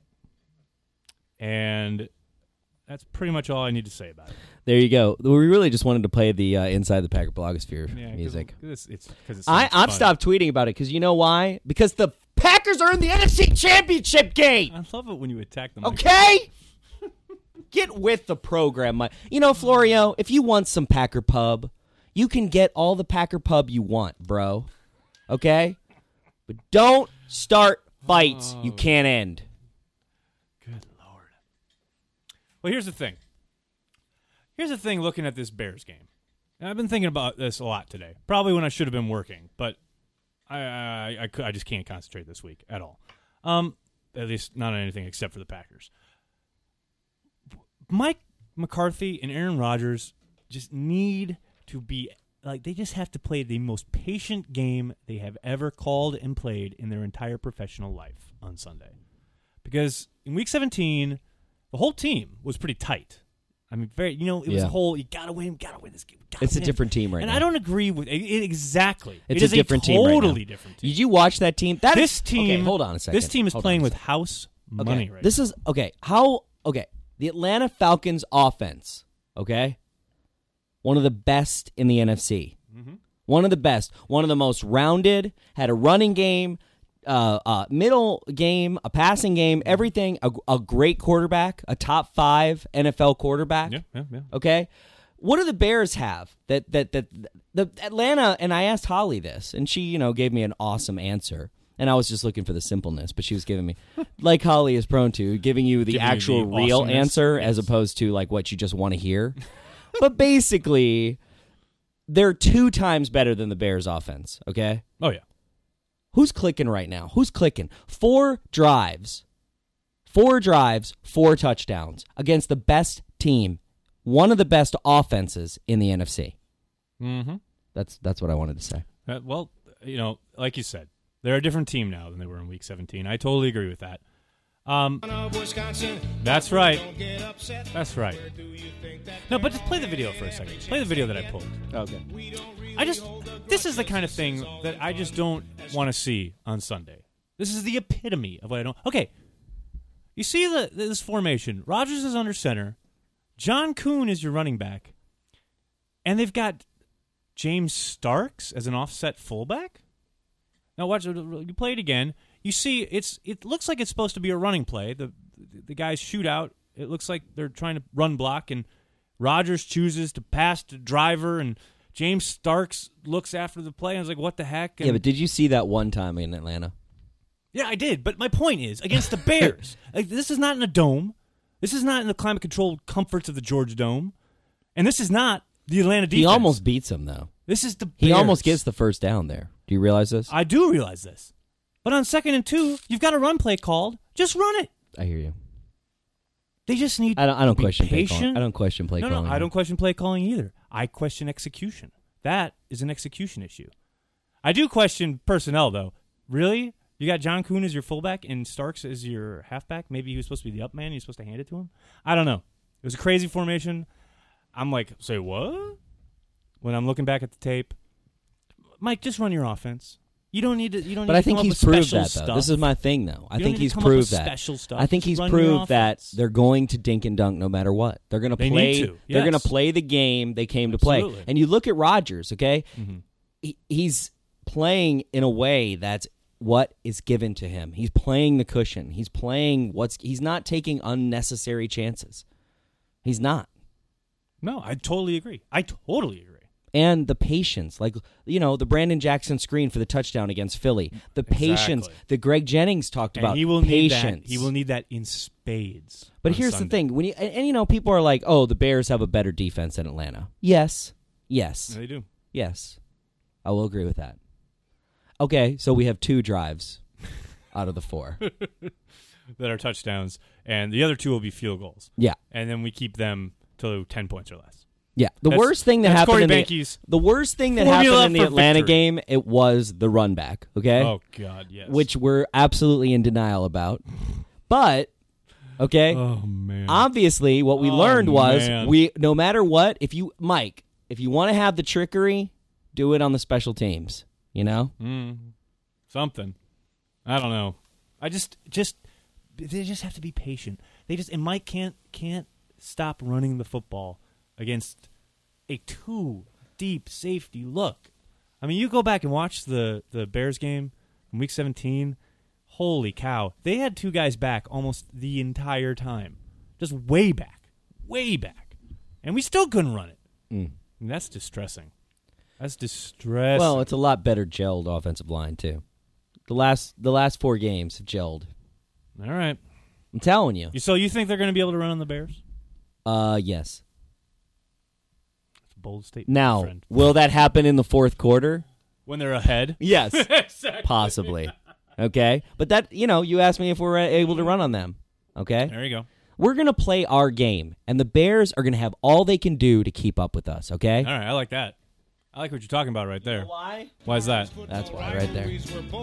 and that's pretty much all I need to say about it. There you go. We really just wanted to play the Inside the Packer blogosphere music. It's I've stopped tweeting about it because you know why? Because the Packers are in the NFC Championship game. I love it when you attack them. Okay? Get with the program. Florio, if you want some Packer Pub, you can get all the Packer Pub you want, bro. Okay? But don't start fights you can't end. Good Lord. Well, here's the thing. Here's the thing looking at this Bears game. And I've been thinking about this a lot today. Probably when I should have been working, but I just can't concentrate this week at all. At least not on anything except for the Packers. Mike McCarthy and Aaron Rodgers just need to be they just have to play the most patient game they have ever called and played in their entire professional life on Sunday. Because in Week 17, the whole team was pretty tight. I mean, it was a whole, you gotta win this game. It's a different team right and now. I don't agree with it exactly. It's It is a different team right now. totally different team. Did you watch that team? This team, Okay, hold on a second. This team is Hold playing on a with second. house money right This is, the Atlanta Falcons offense, okay? One of the best in the NFC. Mm-hmm. One of the best. One of the most rounded, had a running game, middle game, a passing game, everything. A great quarterback, a top 5 NFL quarterback. Yeah. Okay? What do the Bears have that the Atlanta, and I asked Holly this, and she, gave me an awesome answer. And I was just looking for the simpleness, but she was giving me, like Holly is prone to, giving you the Giving you actual the real awesomeness. answer Yes. as opposed to like what you just want to hear. But basically, they're 2 times better than the Bears offense, okay? Oh, yeah. Who's clicking right now? Who's clicking? 4 drives, 4 touchdowns against the best team, one of the best offenses in the NFC. Mm-hmm. That's what I wanted to say. Well, like you said, they're a different team now than they were in Week 17. I totally agree with that. That's right. That's right. No, but just play the video for a second. Play the video that I pulled. Okay. This is the kind of thing that I just don't want to see on Sunday. This is the epitome of what I don't. Okay. You see this formation. Rodgers is under center. John Kuhn is your running back. And they've got James Starks as an offset fullback? Now watch, you play it again. You see, it looks like it's supposed to be a running play. The guys shoot out. It looks like they're trying to run block, and Rodgers chooses to pass to Driver, and James Starks looks after the play, and I was like, what the heck? And yeah, but did you see that one time in Atlanta? Yeah, I did. But my point is, against the Bears, this is not in a dome. This is not in the climate-controlled comforts of the Georgia Dome. And this is not the Atlanta defense. He almost beats him, though. This is the Bears. He almost gets the first down there. Do you realize this? I do realize this. But on 2nd and 2, you've got a run play called. Just run it. I hear you. They just need I don't to be question patient. play calling. I don't question play calling. No, I don't question play calling either. I question execution. That is an execution issue. I do question personnel, though. Really? You got John Kuhn as your fullback and Starks as your halfback? Maybe he was supposed to be the up man. You're supposed to hand it to him? I don't know. It was a crazy formation. I'm like, say what? When I'm looking back at the tape. Mike, just run your offense. You don't need to. But I think he's proved that, though. Stuff. This is my thing, though. I think he's proved proved that. Special stuff. I think he's proved that they're going to dink and dunk no matter what. They're going to play. Need to. They're Yes. going to play the game they came to Absolutely. play. And you look at Rodgers, okay? Mm-hmm. He's playing in a way that's what is given to him. He's playing the cushion. He's playing he's not taking unnecessary chances. He's not. No, I totally agree. And the patience, like, the Brandon Jackson screen for the touchdown against Philly. The patience that Greg Jennings talked about. He will patience. need that. He will need that in spades. But here's the thing: when people are like, "Oh, the Bears have a better defense than Atlanta." Yes, Yeah, they do. yes, I will agree with that. Okay, so we have 2 drives out of the 4 that are touchdowns, and the other 2 will be field goals. Yeah, and then we keep them to 10 points or less. yeah. The worst thing that happened Corey in Behnke's the worst thing that formula happened in the for Atlanta victory. game, it was the run back. Okay. Oh God, yes. Which we're absolutely in denial about, but okay. Oh man. Obviously, what we learned was man. no matter what, if you want to have the trickery, do it on the special teams. Something. I don't know. They just have to be patient. And Mike can't stop running the football against a 2 deep safety look. I mean, you go back and watch the Bears game from Week 17. Holy cow. They had 2 guys back almost the entire time. Just way back. And we still couldn't run it. And that's distressing. Well, it's a lot better gelled offensive line, too. The last 4 games have gelled. All right. I'm telling you. So you think they're going to be able to run on the Bears? Yes. That's a bold statement. Now, friend. will that happen in the 4th quarter? When they're ahead? Yes. Exactly. Possibly. Okay? But that, you asked me if we're able to run on them. Okay? There you go. We're going to play our game, and the Bears are going to have all they can do to keep up with us, okay? All right, I like that. I like what you're talking about right there. You know why? Why is that? That's why, right there.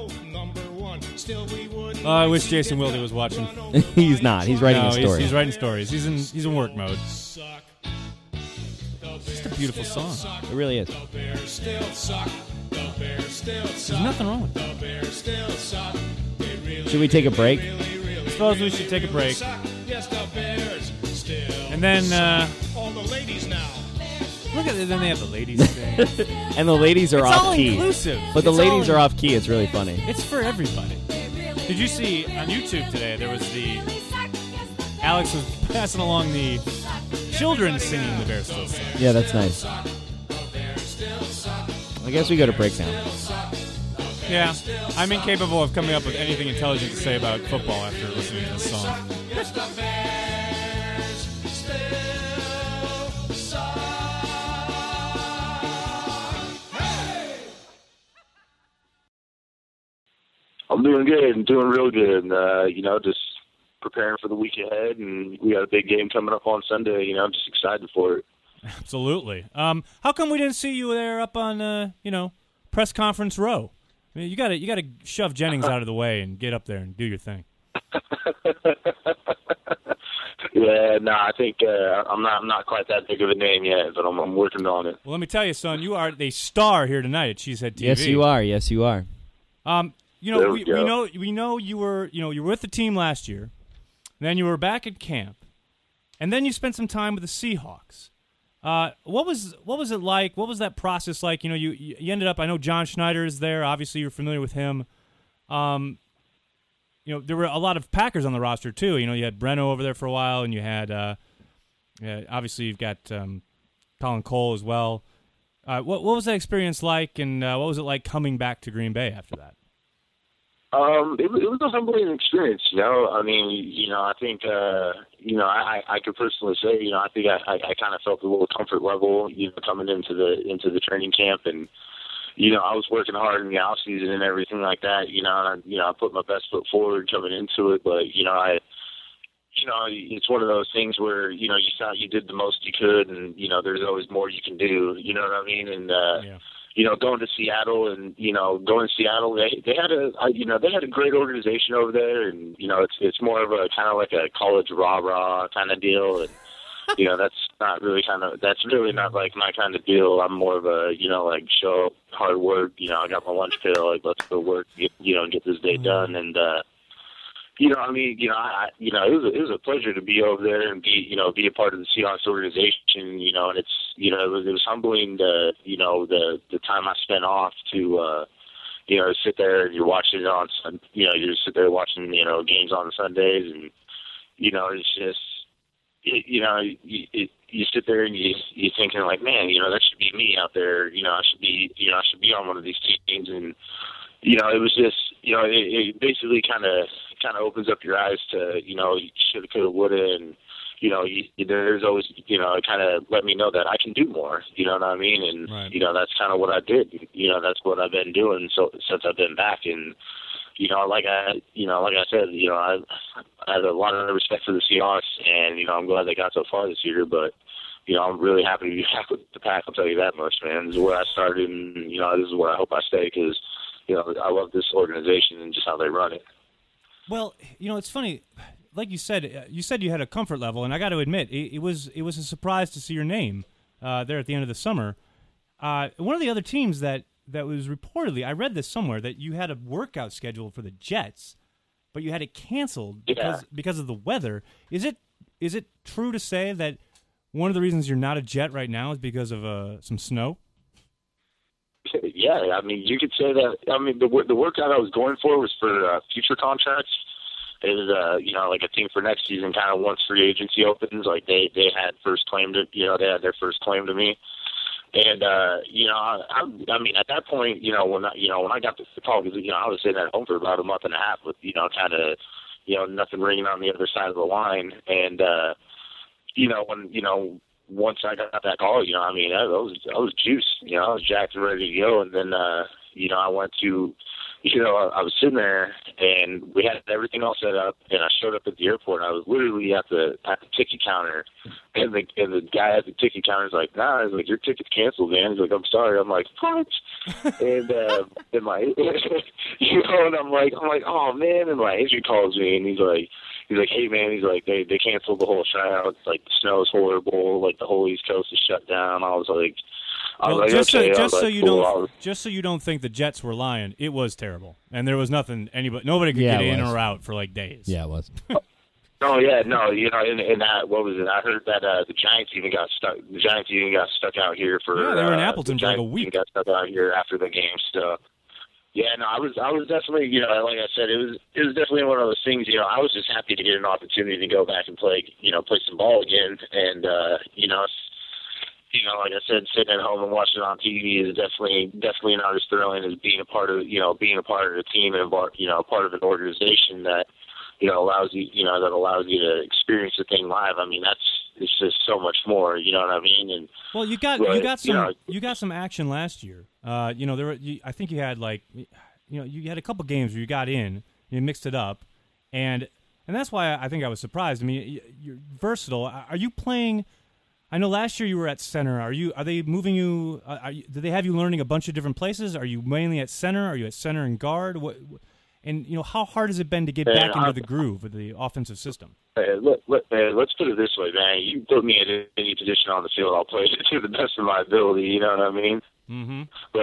I wish Jason Wilde was watching. He's not. He's writing a story. He's writing stories. He's in work mode. It's a beautiful song. It really is. There's nothing wrong with it. Should we take a break? I suppose we should take a break. And then, look at it. Then they have the ladies thing. And the ladies are off key. Inclusive. But the ladies are off key. It's really funny. It's for everybody. Did you see on YouTube today? There was Alex was passing along the children singing the Bears Still Suck. Yeah, that's nice. I guess we go to break now. Yeah, I'm incapable of coming up with anything intelligent to say about football after listening to this song. I'm doing good and doing real good. Just preparing for the week ahead, and we got a big game coming up on Sunday. I'm just excited for it. Absolutely. How come we didn't see you there up on, press conference row? I mean, you gotta shove Jennings out of the way and get up there and do your thing. Yeah, no, I think I'm not quite that big of a name yet, but I'm working on it. Well, let me tell you, son, you are the star here tonight at Cheesehead TV. Yes, you are. Yes, you are. You know, we know you were with the team last year, then you were back at camp, and then you spent some time with the Seahawks. What was it like? What was that process like? You know, you ended up. I know John Schneider is there. Obviously, you're familiar with him. You know, there were a lot of Packers on the roster too. You know, you had Breno over there for a while, and you had obviously you've got Colin Cole as well. What was that experience like, and what was it like coming back to Green Bay after that? It was a humbling experience, you know. I mean, you know, I think, you know, I could personally say, you know, I think I kind of felt a little comfort level, you know, coming into the training camp, and you know, I was working hard in the off season and everything like that. You know, I put my best foot forward coming into it, but you know, it's one of those things where you know you thought you did the most you could, and you know, there's always more you can do. You know what I mean? And you know, going to Seattle, they had a great organization over there, and you know, it's more of a kind of like a college rah-rah kind of deal, and you know, that's really not like my kind of deal. I'm more of a, you know, like show up, hard work, you know, I got my lunch pail, like let's go work, get this day done, and you know, I mean, you know, it was a pleasure to be over there and be a part of the Seahawks organization, you know, and it's, you know, it was humbling to, you know, the time I spent off to, you know, sit there and you're watching it on, you know, you sit there watching, you know, games on Sundays, and, you know, it's just, you know, you sit there and you're thinking like, man, you know, that should be me out there, you know, I should be on one of these teams, and, you know, it was just, you know, it basically kind of opens up your eyes to, you know, you shoulda, coulda, woulda, and, you know, there's always, you know, it kind of let me know that I can do more, you know what I mean? And, right. You know, that's kind of what I did. You know, that's what I've been doing since I've been back. And, you know, like I said, you know, I have a lot of respect for the Seahawks, and, you know, I'm glad they got so far this year, but, you know, I'm really happy to be back with the Pack, I'll tell you that much, man. This is where I started, and, you know, this is where I hope I stay, because, you know, I love this organization and just how they run it. Well, you know, it's funny. Like you said you had a comfort level, and I got to admit, it was a surprise to see your name there at the end of the summer. One of the other teams that was reportedly, I read this somewhere, that you had a workout schedule for the Jets, but you had it canceled because of the weather. Is it true to say that one of the reasons you're not a Jet right now is because of some snow? Yeah, I mean, you could say that. I mean, the workout I was going for was for future contracts. It was, you know, like a team for next season. Kind of once free agency opens, like they had first claim to, you know, they had their first claim to me. And you know, I mean, at that point, you know, when I got the call, because, you know, I was sitting at home for about a month and a half with, you know, kind of, you know, nothing ringing on the other side of the line, and you know, when, you know, once I got that call, you know, I mean, I was juiced, you know, I was jacked and ready to go. And then, you know, I went to, you know, I was sitting there and we had everything all set up, and I showed up at the airport, and I was literally at the ticket counter, and the guy at the ticket counter is like, nah, he's like, your ticket's canceled, man. He's like, I'm sorry. I'm like, what? And my, you know, and I'm like, oh man. And my agent calls me, and he's like, hey man, he's like, they canceled the whole tryout. Like, the snow's horrible. Like, the whole East Coast is shut down. I was like, just so you don't think the Jets were lying, it was terrible, and there was nobody could get in or out for like days. Yeah, it was. Oh yeah, no, you know, and that, what was it? I heard that the Giants even got stuck. The Giants even got stuck out here for. Yeah, they were in Appleton for like a week. Got stuck out here after the game stuff. Yeah, no, I was definitely, you know, like I said, it was definitely one of those things. You know, I was just happy to get an opportunity to go back and play some ball again, and you know. You know, like I said, sitting at home and watching it on TV is definitely not as thrilling as being a part of the team and, you know, part of an organization that, you know, allows you to experience the thing live. I mean, it's just so much more. You know what I mean? And well, you got some action last year. You know, I think you had you had a couple games where you got in, you mixed it up, and that's why I think I was surprised. I mean, you're versatile. Are you playing? I know last year you were at center. Are they moving you? Do they have you learning a bunch of different places? Are you mainly at center? Are you at center and guard? And how hard has it been to get back into the groove of the offensive system? Let's put it this way, man. You put me in any position on the field, I'll play it to the best of my ability. You know what I mean? Mm-hmm. But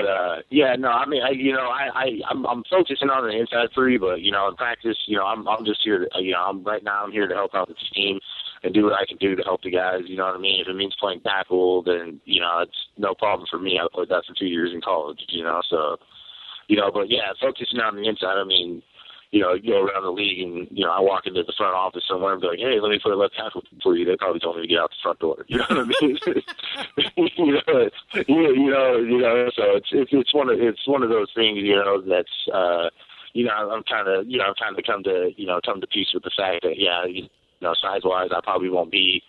I'm focusing on the inside three, but in practice, I'm just here to, I'm here to help out the team and do what I can do to help the guys. You know what I mean? If it means playing tackle, then it's no problem for me. I played that for 2 years in college. So. But yeah, focusing on the inside, I mean, you go around the league and, I walk into the front office somewhere and be like, hey, let me play left tackle for you. They probably told me to get out the front door. You know what I mean? So it's one of those things, that's, I'm kind of come to peace with the fact that, size-wise, I probably won't be,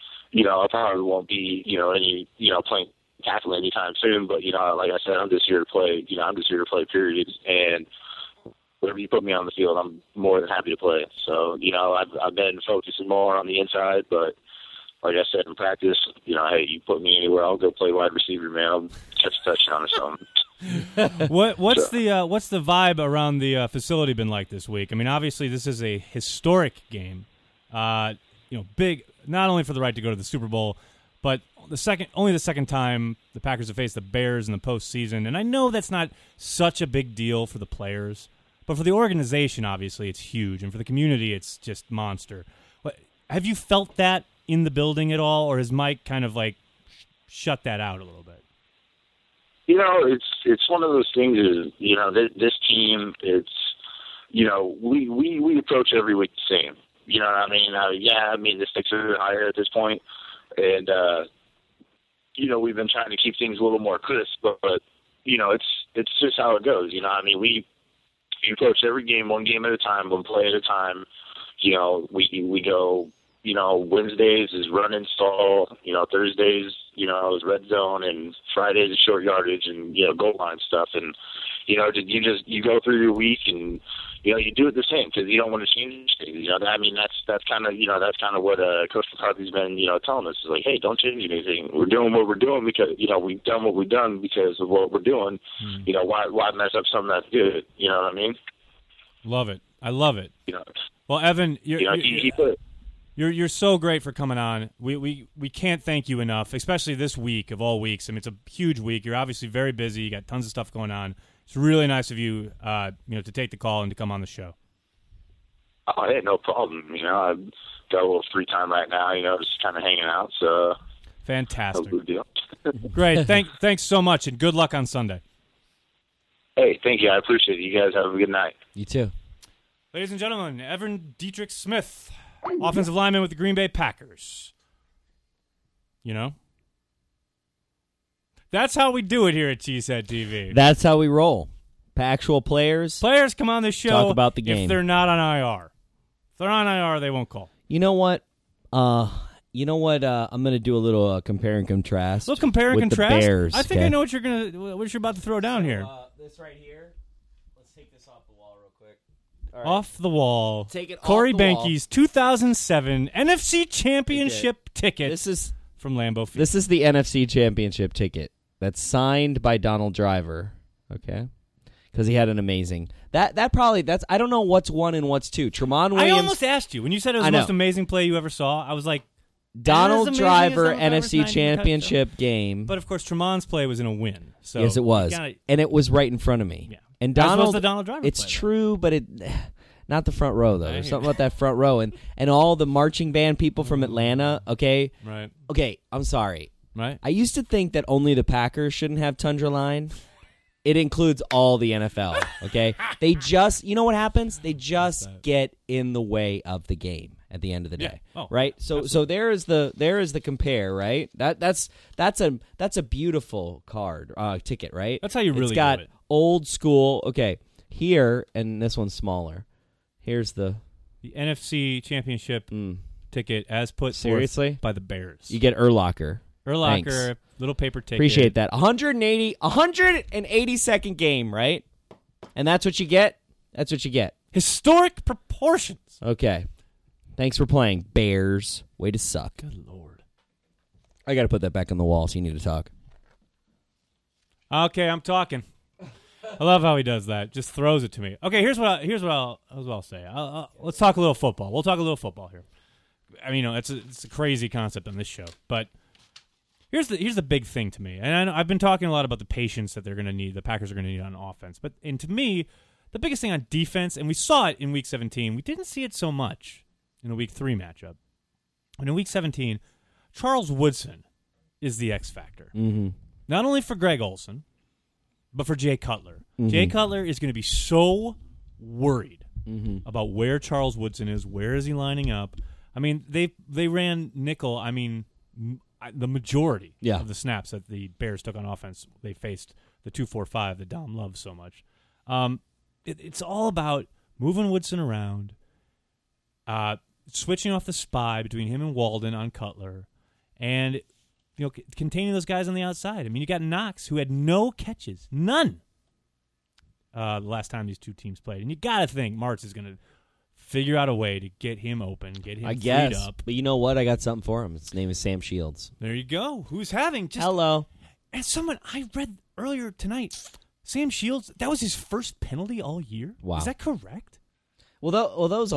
any, playing tackle anytime soon, but like I said, I'm just here to play. I'm just here to play. Period. And wherever you put me on the field, I'm more than happy to play. So I've been focusing more on the inside, but like I said in practice, hey, you put me anywhere, I'll go play wide receiver, man. I'll catch a touchdown or something. What's the vibe around the facility been like this week? I mean, obviously this is a historic game. Big not only for the right to go to the Super Bowl, but only the second time the Packers have faced the Bears in the postseason. And I know that's not such a big deal for the players, but for the organization, obviously, it's huge. And for the community, it's just monster. Have you felt that in the building at all, or has Mike kind of shut that out a little bit? It's one of those things is, this team, it's, we approach every week the same. You know what I mean? The stakes are higher at this point. And, we've been trying to keep things a little more crisp, but it's just how it goes. We approach every game, one game at a time, one play at a time. We go, Wednesdays is run install, Thursdays, is red zone, and Fridays is short yardage and, goal line stuff. And, you go through your week and, you do it the same because you don't want to change things. That's kind of what Coach McCarthy's been, telling us. Is like, hey, don't change anything. We're doing what we're doing because, we've done what we've done because of what we're doing. Why mess up something that's good? You know what I mean? Love it. I love it. Well, Evan, you're so great for coming on. We can't thank you enough, especially this week of all weeks. I mean, it's a huge week. You're obviously very busy. You got tons of stuff going on. It's really nice of you, to take the call and to come on the show. Oh, hey, no problem. I've got a little free time right now, just kind of hanging out. So fantastic. No big deal. Great. Thanks so much, and good luck on Sunday. Hey, thank you. I appreciate it. You guys have a good night. You too. Ladies and gentlemen, Evan Dietrich Smith, offensive lineman with the Green Bay Packers. That's how we do it here at Cheesehead TV. That's how we roll. Actual players. Players come on the show. Talk about the game. If they're not on IR. If they're on IR, they won't call. You know what? I'm going to do a little compare and contrast. A little compare and contrast? The Bears, I think I know what you're about to throw down here. This right here. Let's take this off the wall real quick. Right. Off the wall. Take it Corey off the Behnke's 2007 NFC Championship ticket. This is from Lambeau Field. This is the NFC Championship ticket that's signed by Donald Driver. Okay. Because he had an amazing that's I don't know what's one and what's two. Tramon Williams. I almost asked you when you said it was the most amazing play you ever saw. I was like, Donald Driver NFC Championship game. But of course, Tramon's play was in a win. So yes, it was, and it was right in front of me. Yeah, and Donald, the Donald Driver. It's play, true, but it not the front row though. There's something about that front row and all the marching band people from Atlanta. Okay, right. Okay, I'm sorry. Right. I used to think that only the Packers shouldn't have Tundra Line. It includes all the NFL, okay? They just, you know what happens? They just get in the way of the game at the end of the day, right? So there is the compare, right? That's a beautiful card ticket, right? That's how you really It's got do it. Old school. Okay, here and this one's smaller. Here's the NFC Championship ticket as put Seriously? forth by the Bears. You get Urlacher. Urlacher, little paper ticket. Appreciate that. 180-second game, right? And that's what you get? That's what you get. Historic proportions. Okay. Thanks for playing, Bears. Way to suck. Good Lord. I got to put that back on the wall, so you need to talk. Okay, I'm talking. I love how he does that. Just throws it to me. Okay, here's what I'll say. Let's talk a little football. We'll talk a little football here. I mean, it's a crazy concept on this show, but here's the big thing to me. And I know I've been talking a lot about the patience that they're going to need. The Packers are going to need on offense, and to me, the biggest thing on defense, and we saw it in Week 17. We didn't see it so much in the Week 3 matchup. And in Week 17, Charles Woodson is the X factor. Mm-hmm. Not only for Greg Olsen, but for Jay Cutler. Mm-hmm. Jay Cutler is going to be so worried about where Charles Woodson is. Where is he lining up? I mean, they ran nickel. I mean, the majority of the snaps that the Bears took on offense, they faced the 2-4-5 that Dom loves so much. It's all about moving Woodson around, switching off the spy between him and Walden on Cutler, and containing those guys on the outside. I mean, you got Knox, who had no catches, none, the last time these two teams played. And you got to think Martz is going to figure out a way to get him open, get him freed up. But you know what? I got something for him. His name is Sam Shields. There you go. Who's having just... Hello. And someone I read earlier tonight, Sam Shields, that was his first penalty all year? Wow. Is that correct? Well, those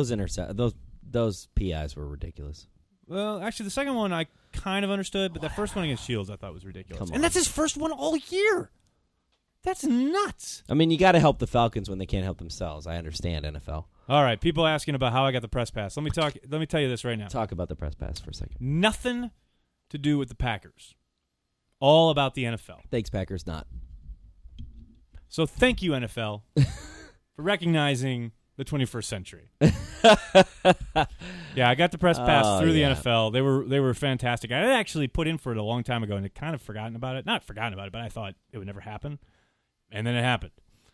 PIs were ridiculous. Well, actually, the second one I kind of understood, but the first one against Shields I thought was ridiculous. Come on. And that's his first one all year. That's nuts. I mean, you got to help the Falcons when they can't help themselves. I understand NFL. All right, people asking about how I got the press pass. Let me tell you this right now. Talk about the press pass for a second. Nothing to do with the Packers. All about the NFL. Thanks, Packers. Not. So thank you, NFL, for recognizing the 21st century. Yeah, I got the press pass through the NFL. They were fantastic. I had actually put in for it a long time ago and had kind of forgotten about it. Not forgotten about it, but I thought it would never happen. And then it happened.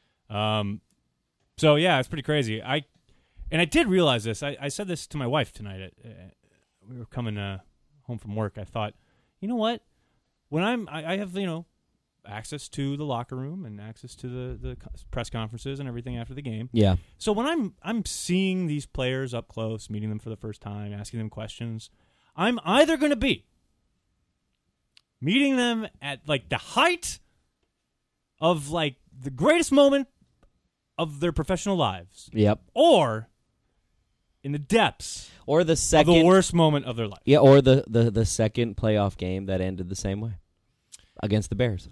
So, yeah, it's pretty crazy. I did realize this. I said this to my wife tonight. We were coming home from work. I thought, you know what? When I have, access to the locker room and access to the press conferences and everything after the game. Yeah. So when I'm seeing these players up close, meeting them for the first time, asking them questions, I'm either going to be meeting them at like the height of like the greatest moment of their professional lives. Yep. Or in the depths or the second of the worst moment of their life. Yeah, or the second playoff game that ended the same way against the Bears.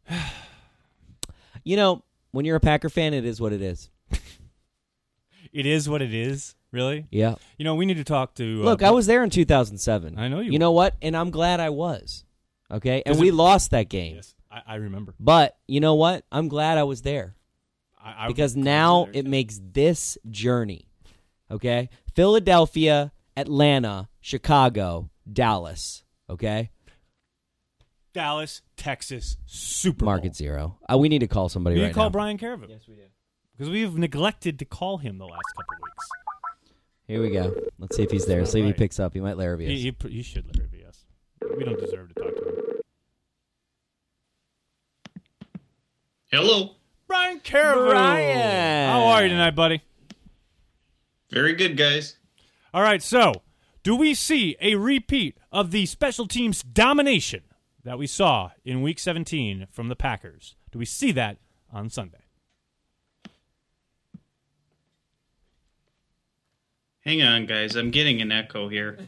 When you're a Packer fan, it is what it is. It is what it is, really? Yeah. We need to talk to... Look, I was there in 2007. I know you You know what? And I'm glad I was. Okay? And we lost that game. Yes, I remember. But you know what? I'm glad I was there. Because now it makes this journey. Okay? Philadelphia, Atlanta, Chicago, Dallas. Okay? Dallas, Texas, Super Bowl. Market zero. We need to call somebody right now. We need to call Brian Caravan. Yes, we do. Because we've neglected to call him the last couple of weeks. Here we go. Let's see if he's there. See if he picks up. He might Larry us. He should Larry us. We don't deserve to talk to him. Hello. Brian Caravan. Brian. How are you tonight, buddy? Very good, guys. All right, so do we see a repeat of the special teams domination that we saw in Week 17 from the Packers? Do we see that on Sunday? Hang on, guys. I'm getting an echo here.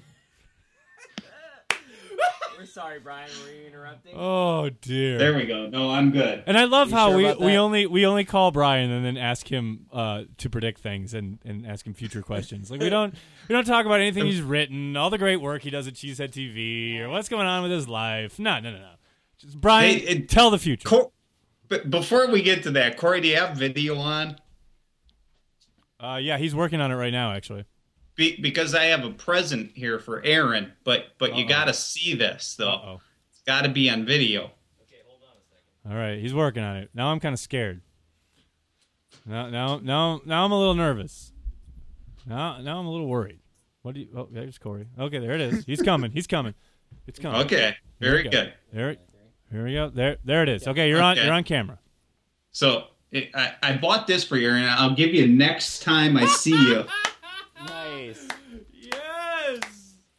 We're sorry, Brian. Were you interrupting? Oh dear. There we go. No, I'm good. And I love how sure we only call Brian and then ask him to predict things and ask him future questions. Like we don't talk about anything he's written, all the great work he does at Cheesehead TV, or what's going on with his life. No. Just Brian, tell the future. But before we get to that, Corey, do you have video on? Yeah, he's working on it right now, actually. Because I have a present here for Aaron, but you got to see this though. Uh-oh. It's got to be on video. Okay, hold on a second. All right, he's working on it. Now I'm kind of scared. Now I'm a little nervous. Now I'm a little worried. What do you? Oh, there's Corey. Okay, there it is. He's coming. It's coming. Okay, very good. Here we go. There it is. Okay, you're on camera. So I bought this for you, and I'll give you next time I see you. Nice. Yes. Nice.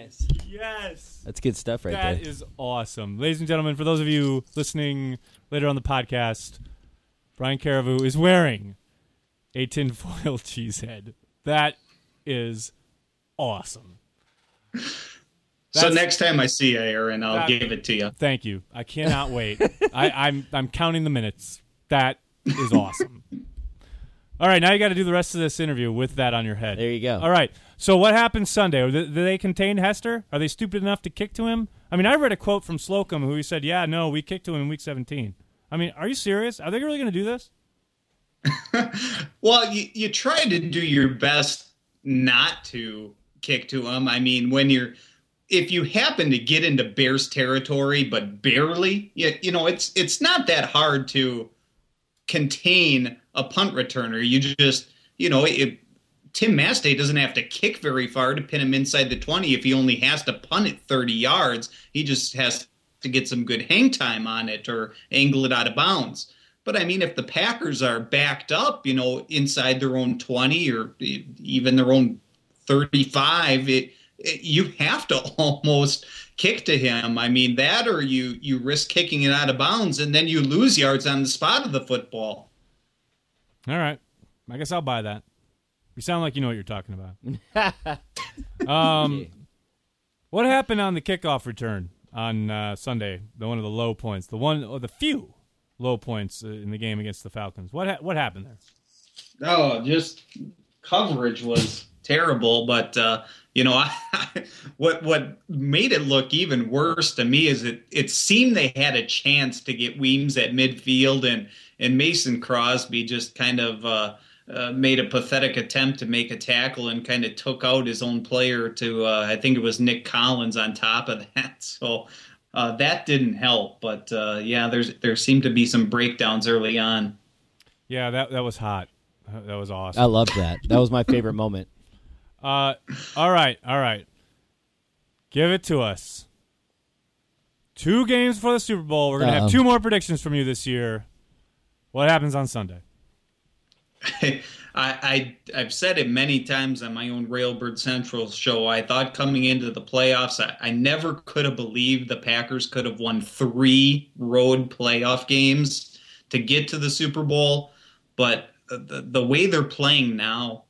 Nice. Yes. That's good stuff right there. That is awesome. Ladies and gentlemen, for those of you listening later on the podcast, Brian Caribou is wearing a tinfoil cheese head. That is awesome. So next time I see you, Aaron, I'll give it to you. Thank you. I cannot wait. I'm counting the minutes. That is awesome. All right, now you got to do the rest of this interview with that on your head. There you go. All right. So what happened Sunday? Did they contain Hester? Are they stupid enough to kick to him? I mean, I read a quote from Slocum who he said, "Yeah, no, we kicked to him in week 17." I mean, are you serious? Are they really going to do this? Well, you try to do your best not to kick to him. I mean, if you happen to get into Bears territory, but barely, it's not that hard to contain a punt returner. You just, Tim Mastay doesn't have to kick very far to pin him inside the 20 if he only has to punt it 30 yards. He just has to get some good hang time on it or angle it out of bounds. But, I mean, if the Packers are backed up, inside their own 20 or even their own 35, you have to almost kick to him. I mean, that or you risk kicking it out of bounds, and then you lose yards on the spot of the football. All right. I guess I'll buy that. You sound like you know what you're talking about. What happened on the kickoff return on Sunday? One of the low points. The few low points in the game against the Falcons. What happened there? Oh, just coverage was terrible, but what made it look even worse to me is it seemed they had a chance to get Weems at midfield, and Mason Crosby just kind of made a pathetic attempt to make a tackle and kind of took out his own player to I think it was Nick Collins on top of that. So that didn't help, but there seemed to be some breakdowns early on. Yeah, that was hot. That was awesome. I loved that. That was my favorite moment. All right. Give it to us. 2 games for the Super Bowl. We're going to have 2 more predictions from you this year. What happens on Sunday? I've said it many times on my own Railbird Central show. I thought coming into the playoffs, I never could have believed the Packers could have won 3 road playoff games to get to the Super Bowl. But the way they're playing now,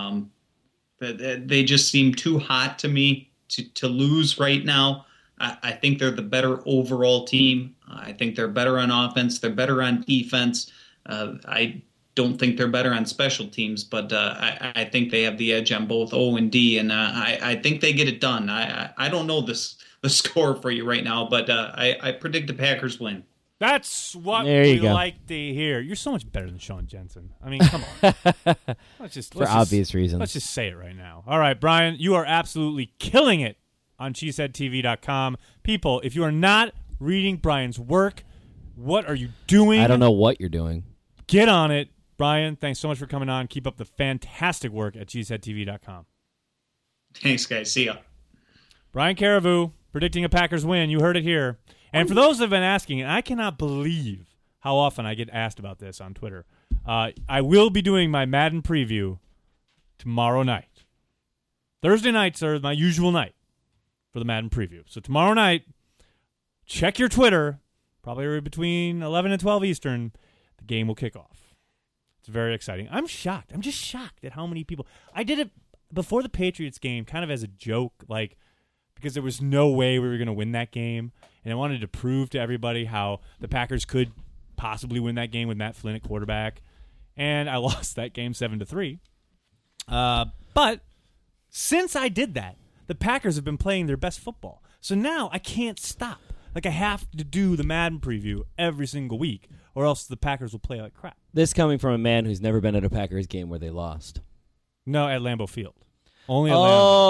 they just seem too hot to me to lose right now. I think they're the better overall team. I think they're better on offense. They're better on defense. I don't think they're better on special teams, but I think they have the edge on both O and D, and I think they get it done. I don't know the score for you right now, but I predict the Packers win. That's what we like to hear. You're so much better than Sean Jensen. I mean, come on. For obvious reasons. Let's just say it right now. All right, Brian, you are absolutely killing it on cheeseheadtv.com. People, if you are not reading Brian's work, what are you doing? I don't know what you're doing. Get on it. Brian, thanks so much for coming on. Keep up the fantastic work at cheeseheadtv.com. Thanks, guys. See ya. Brian Caribou predicting a Packers win. You heard it here. And for those that have been asking, and I cannot believe how often I get asked about this on Twitter, I will be doing my Madden preview tomorrow night. Thursday nights are my usual night for the Madden preview. So tomorrow night, check your Twitter, probably between 11 and 12 Eastern, the game will kick off. It's very exciting. I'm shocked. I'm just shocked at how many people. I did it before the Patriots game kind of as a joke, because there was no way we were going to win that game. And I wanted to prove to everybody how the Packers could possibly win that game with Matt Flynn at quarterback. And I lost that game 7-3. But since I did that, the Packers have been playing their best football. So now I can't stop. I have to do the Madden preview every single week, or else the Packers will play like crap. This coming from a man who's never been at a Packers game where they lost. No, at Lambeau Field. Only at Lambeau.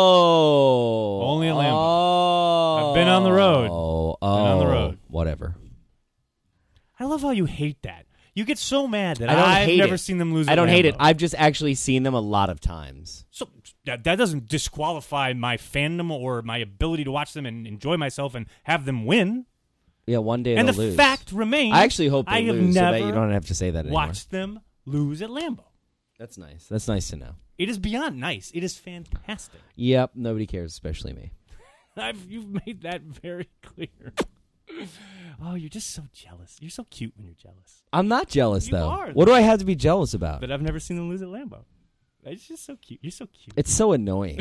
Only at Lambeau. I've been on the road. Been on the road. Whatever. I love how you hate that. You get so mad that I've never seen them lose. I don't hate Lambeau. it. I've just actually seen them a lot of times. So that doesn't disqualify my fandom or my ability to watch them and enjoy myself and have them win. Yeah, one day and they'll the lose. fact remains, I actually hope they lose so that never you don't have to say that anymore. Watch them lose at Lambeau. That's nice. That's nice to know. It is beyond nice. It is fantastic. Yep, nobody cares, especially me. You've made that very clear. Oh, you're just so jealous. You're so cute when you're jealous. I'm not jealous, You though. are. What do I have to be jealous about? But I've never seen them lose at Lambeau. It's just so cute. You're so cute. It's so annoying.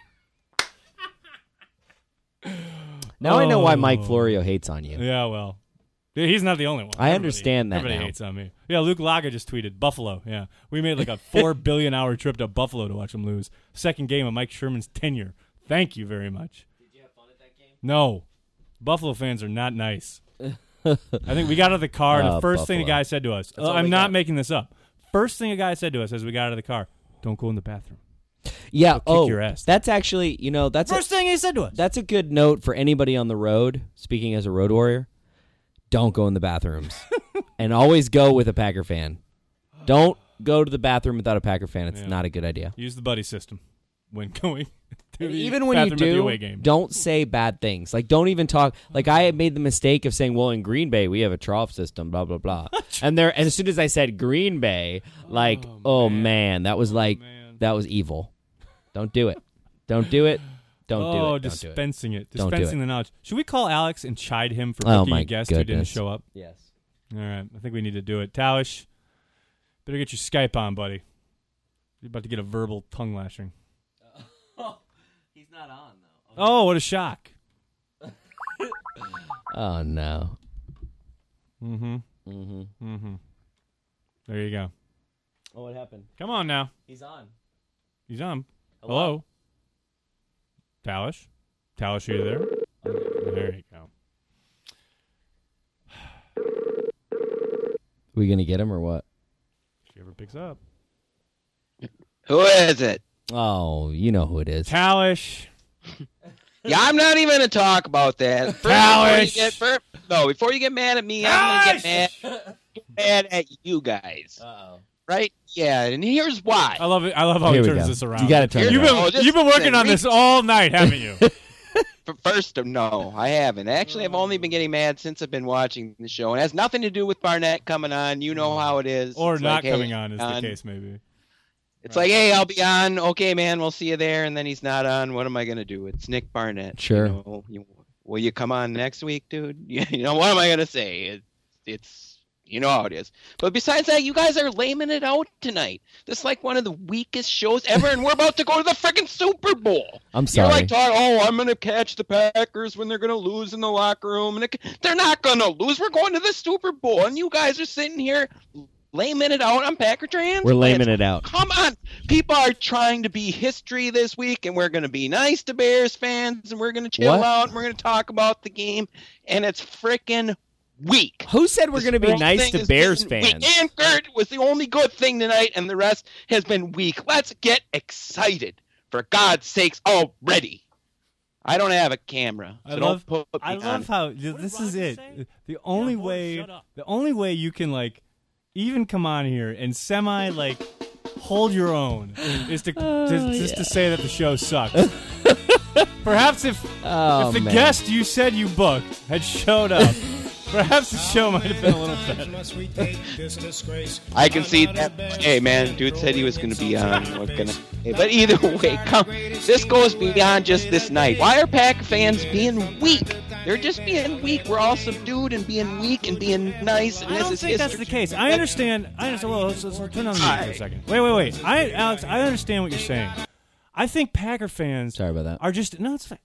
Now I know why Mike Florio hates on you. Yeah, well, he's not the only one. I understand that Everybody now. hates on me. Yeah, Luke Laga just tweeted Buffalo. Yeah, we made like a 4 billion hour trip to Buffalo to watch them lose. Second game of Mike Sherman's tenure. Thank you very much. Did you have fun at that game? No, Buffalo fans are not nice. I think we got out of the car, and the first thing the guy said to us, I'm not making this up. First thing a guy said to us as we got out of the car, don't go in the bathroom. Yeah, kick your ass. That's actually, that's First thing he said to us. That's a good note for anybody on the road, speaking as a road warrior. Don't go in the bathrooms. And always go with a Packer fan. Don't go to the bathroom without a Packer fan. It's not a good idea. Use the buddy system when going to the Even when you bathroom at the away do, game. don't say bad things. Like, don't even talk. Like, I had made the mistake of saying, well, in Green Bay, we have a trough system, blah, blah, blah. And as soon as I said Green Bay, like, man, that was that was evil. Don't do it. Don't do it. Don't do it. Don't dispensing it. Don't do Dispensing it. the knowledge. Should we call Alex and chide him for Oh, booking my a guest who didn't goodness. show up? Yes. All right. I think we need to do it. Talish, better get your Skype on, buddy. You're about to get a verbal tongue lashing. He's not on, though. Oh, what a shock. Oh, no. There you go. Oh, what happened? Come on now. He's on. He's on. Hello? Talish? Talish, are you there? There you go. We going to get him or what? If he ever picks up. Who is it? Oh, you know who it is. Talish. Yeah, I'm not even going to talk about that. Before you get mad at me, I'm going to get mad at you guys. Uh-oh. Right? Yeah, and here's why. I love it. I love how Here he we turns go. this around. You got to turn it around. You've been working on this all night, haven't you? First, no, I haven't. Actually, I've only been getting mad since I've been watching the show. It has nothing to do with Barnett coming on. You know how it is. Or It's not like, coming hey, on, is the case, maybe. It's like, hey, I'll be on. Okay, man, we'll see you there. And then he's not on. What am I going to do? It's Nick Barnett. Sure. Will you come on next week, dude? You know, what am I going to say? It's you know how it is. But besides that, you guys are laming it out tonight. This is like one of the weakest shows ever, and we're about to go to the freaking Super Bowl. I'm sorry. You're like, I'm going to catch the Packers when they're going to lose in the locker room. And they're not going to lose. We're going to the Super Bowl. And you guys are sitting here laming it out on Packer Trans. We're laming it out. Come on. People are trying to be history this week, and we're going to be nice to Bears fans, and we're going to chill out, and we're going to talk about the game, and it's freaking weak. Who said we're going to be nice to Bears fans? Weak. And Gert was the only good thing tonight, and the rest has been weak. Let's get excited, for God's sakes, already. I don't have a camera, so don't put me I love how this is it. The only way you can even come on here and semi hold your own is to say that the show sucks. Perhaps if the guest you said you booked had showed up, perhaps the show might have been a little better. I can see that. Hey, man, dude said he was going to be on. But either way, this goes beyond just this night. Why are Packer fans being weak? They're just being weak. We're all subdued and being weak and being nice. And I don't think that's the case. I understand. Well, let's turn on the music for a second. Wait. Alex, I understand what you're saying. I think Packer fans are just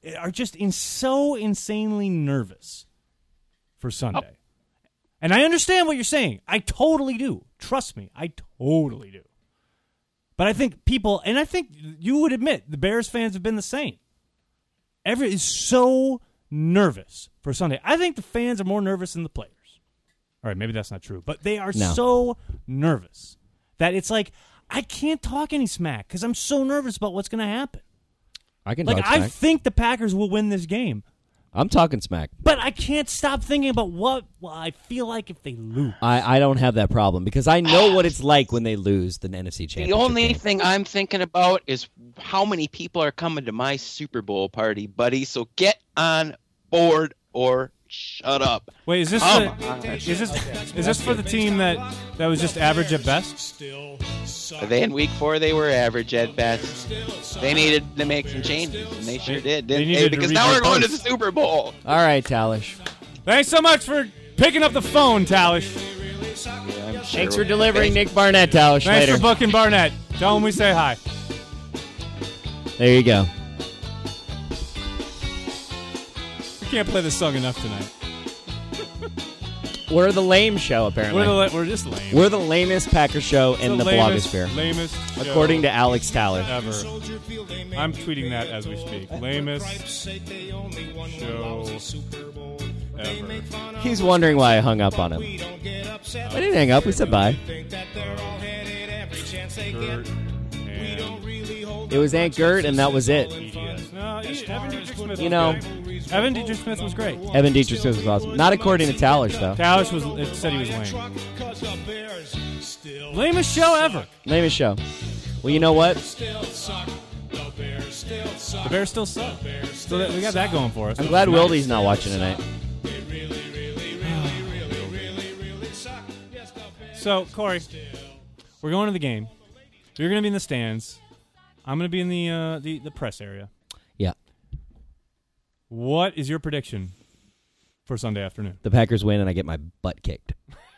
so insanely nervous for Sunday. And I understand what you're saying. I totally do. Trust me, I totally do. But I think people, and I think you would admit, the Bears fans have been the same. Is so nervous for Sunday. I think the fans are more nervous than the players. All right, maybe that's not true, but they are so nervous that it's like, I can't talk any smack because I'm so nervous about what's going to happen. I can talk I smack. think the Packers will win this game. I'm talking smack. But I can't stop thinking about what I feel like if they lose. I don't have that problem because I know what it's like when they lose the NFC Championship. The only thing I'm thinking about is how many people are coming to my Super Bowl party, buddy. So get on board or Shut up. Wait, is this is this for the team that was just average at best? They in week 4 they were average at best. They needed to make some changes, and they sure did, didn't they? Because now we're going to the Super Bowl. All right, Talish. Thanks so much for picking up the phone, Talish. Yeah, Thanks for delivering Nick Barnett, Talish. Thanks later. for booking Barnett. Tell him we say hi. There you go. We can't play this song enough tonight. We're the lame show, apparently. We're just lame. We're the lamest Packer show in the blogosphere. Lamest show according to Alex Talish. Ever. I'm tweeting that as we speak. Lamest show ever. He's wondering why I hung up on him. I didn't hang up. We said bye. It was Aunt Gert, and that was it. No, Evan Dietrich Smith You know, Evan Dietrich Smith was great. Evan Dietrich Smith was awesome. Not according to Talish, though. Talish said he was lame. Lamest show ever. Lamest show. Well, you know what? The Bears still suck. So we got that going for us. I'm glad Wildy's not watching tonight. So, Corey, we're going to the game. You're going to be in the stands. I'm going to be in the press area. Yeah. What is your prediction for Sunday afternoon? The Packers win, and I get my butt kicked.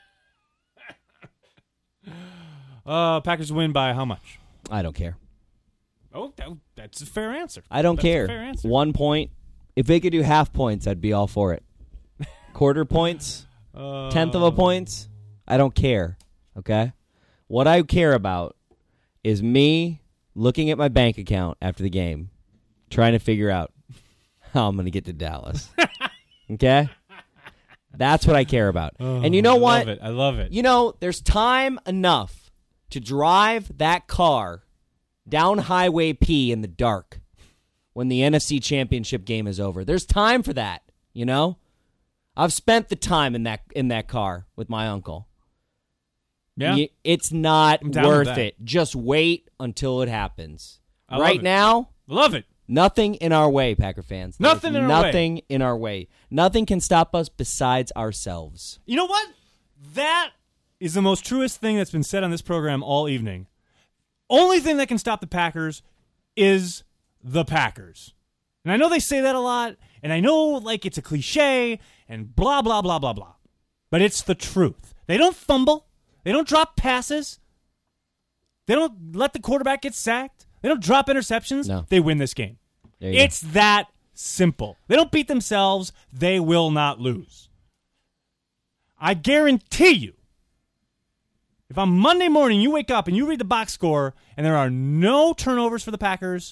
Packers win by how much? I don't care. Oh, that's a fair answer. I don't care. A fair answer. 1 point. If they could do half points, I'd be all for it. Quarter points, tenth of a points, I don't care. Okay? What I care about is me looking at my bank account after the game, trying to figure out how I'm going to get to Dallas. Okay? That's what I care about. And you know what? I love it. You know, there's time enough to drive that car down Highway P in the dark when the NFC Championship game is over. There's time for that, you know? I've spent the time in that car with my uncle. Yeah. It's not I'm down with worth that. it. Just wait until it happens. I love Right it. now, Love it. nothing in our way, Packer fans. Nothing There's in our way. Nothing in our way. Nothing can stop us besides ourselves. You know what? That is the most truest thing that's been said on this program all evening. Only thing that can stop the Packers is the Packers. And I know they say that a lot, and I know like it's a cliche and blah, blah, blah, blah, blah. But it's the truth. They don't fumble. They don't drop passes. They don't let the quarterback get sacked. They don't drop interceptions. No. They win this game. There you go. It's that simple. They don't beat themselves. They will not lose. I guarantee you, if on Monday morning you wake up and you read the box score and there are no turnovers for the Packers,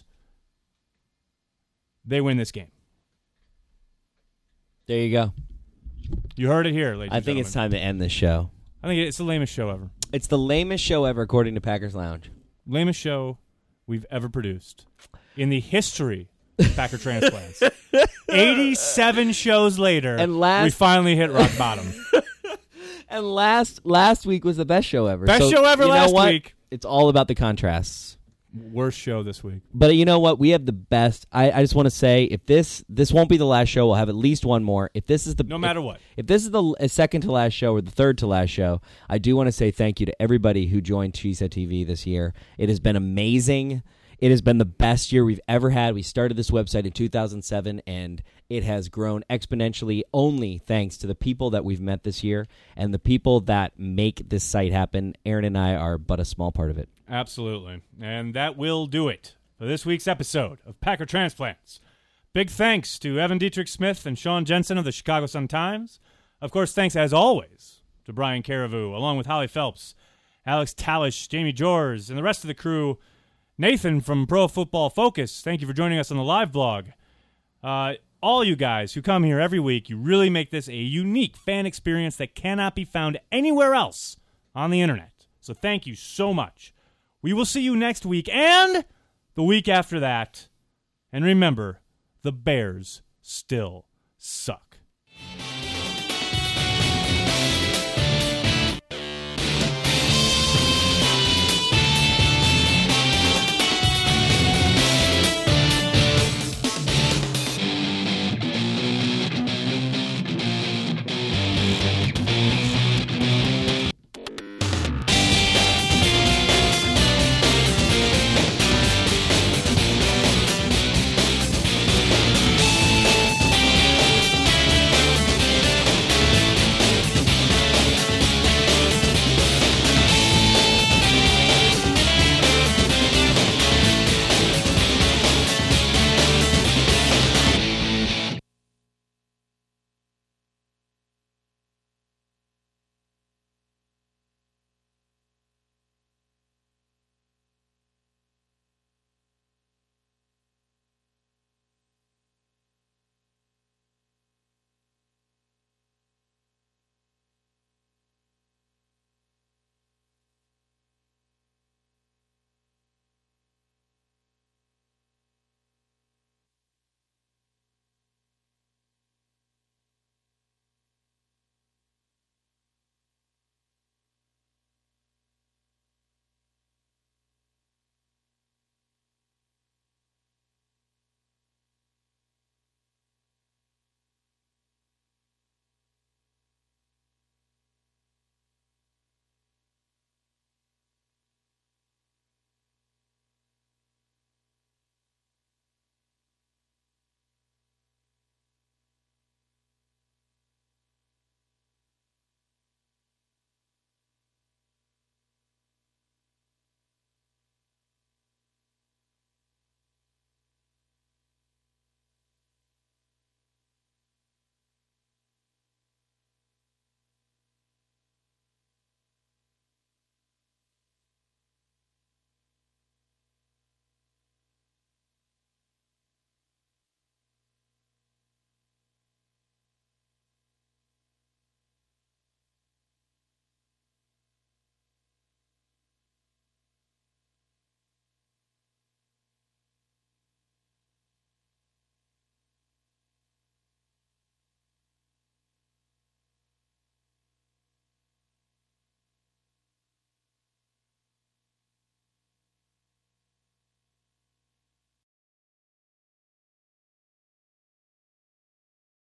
they win this game. There you go. You heard it here, ladies I and think it's gentlemen. time to end this show. I think it's the lamest show ever. It's the lamest show ever, according to Packers Lounge. Lamest show we've ever produced in the history of Packer Transplants. 87 shows later, And we finally hit rock bottom. And last week was the best show ever. Best show ever you know last what? week. It's all about the contrasts. Worst show this week. But you know what? We have the best. I just want to say, if this won't be the last show, we'll have at least one more. If this is the No matter what. If this is the second to last show or the third to last show, I do want to say thank you to everybody who joined Cheesehead TV this year. It has been amazing. It has been the best year we've ever had. We started this website in 2007, and it has grown exponentially only thanks to the people that we've met this year and the people that make this site happen. Aaron and I are but a small part of it. Absolutely. And that will do it for this week's episode of Packer Transplants. Big thanks to Evan Dietrich Smith and Sean Jensen of the Chicago Sun-Times. Of course, thanks as always to Brian Carrevoux, along with Holly Phelps, Alex Talish, Jamie Jors, and the rest of the crew. Nathan from Pro Football Focus, thank you for joining us on the live blog. All you guys who come here every week, you really make this a unique fan experience that cannot be found anywhere else on the internet. So thank you so much. We will see you next week and the week after that. And remember, the Bears still suck.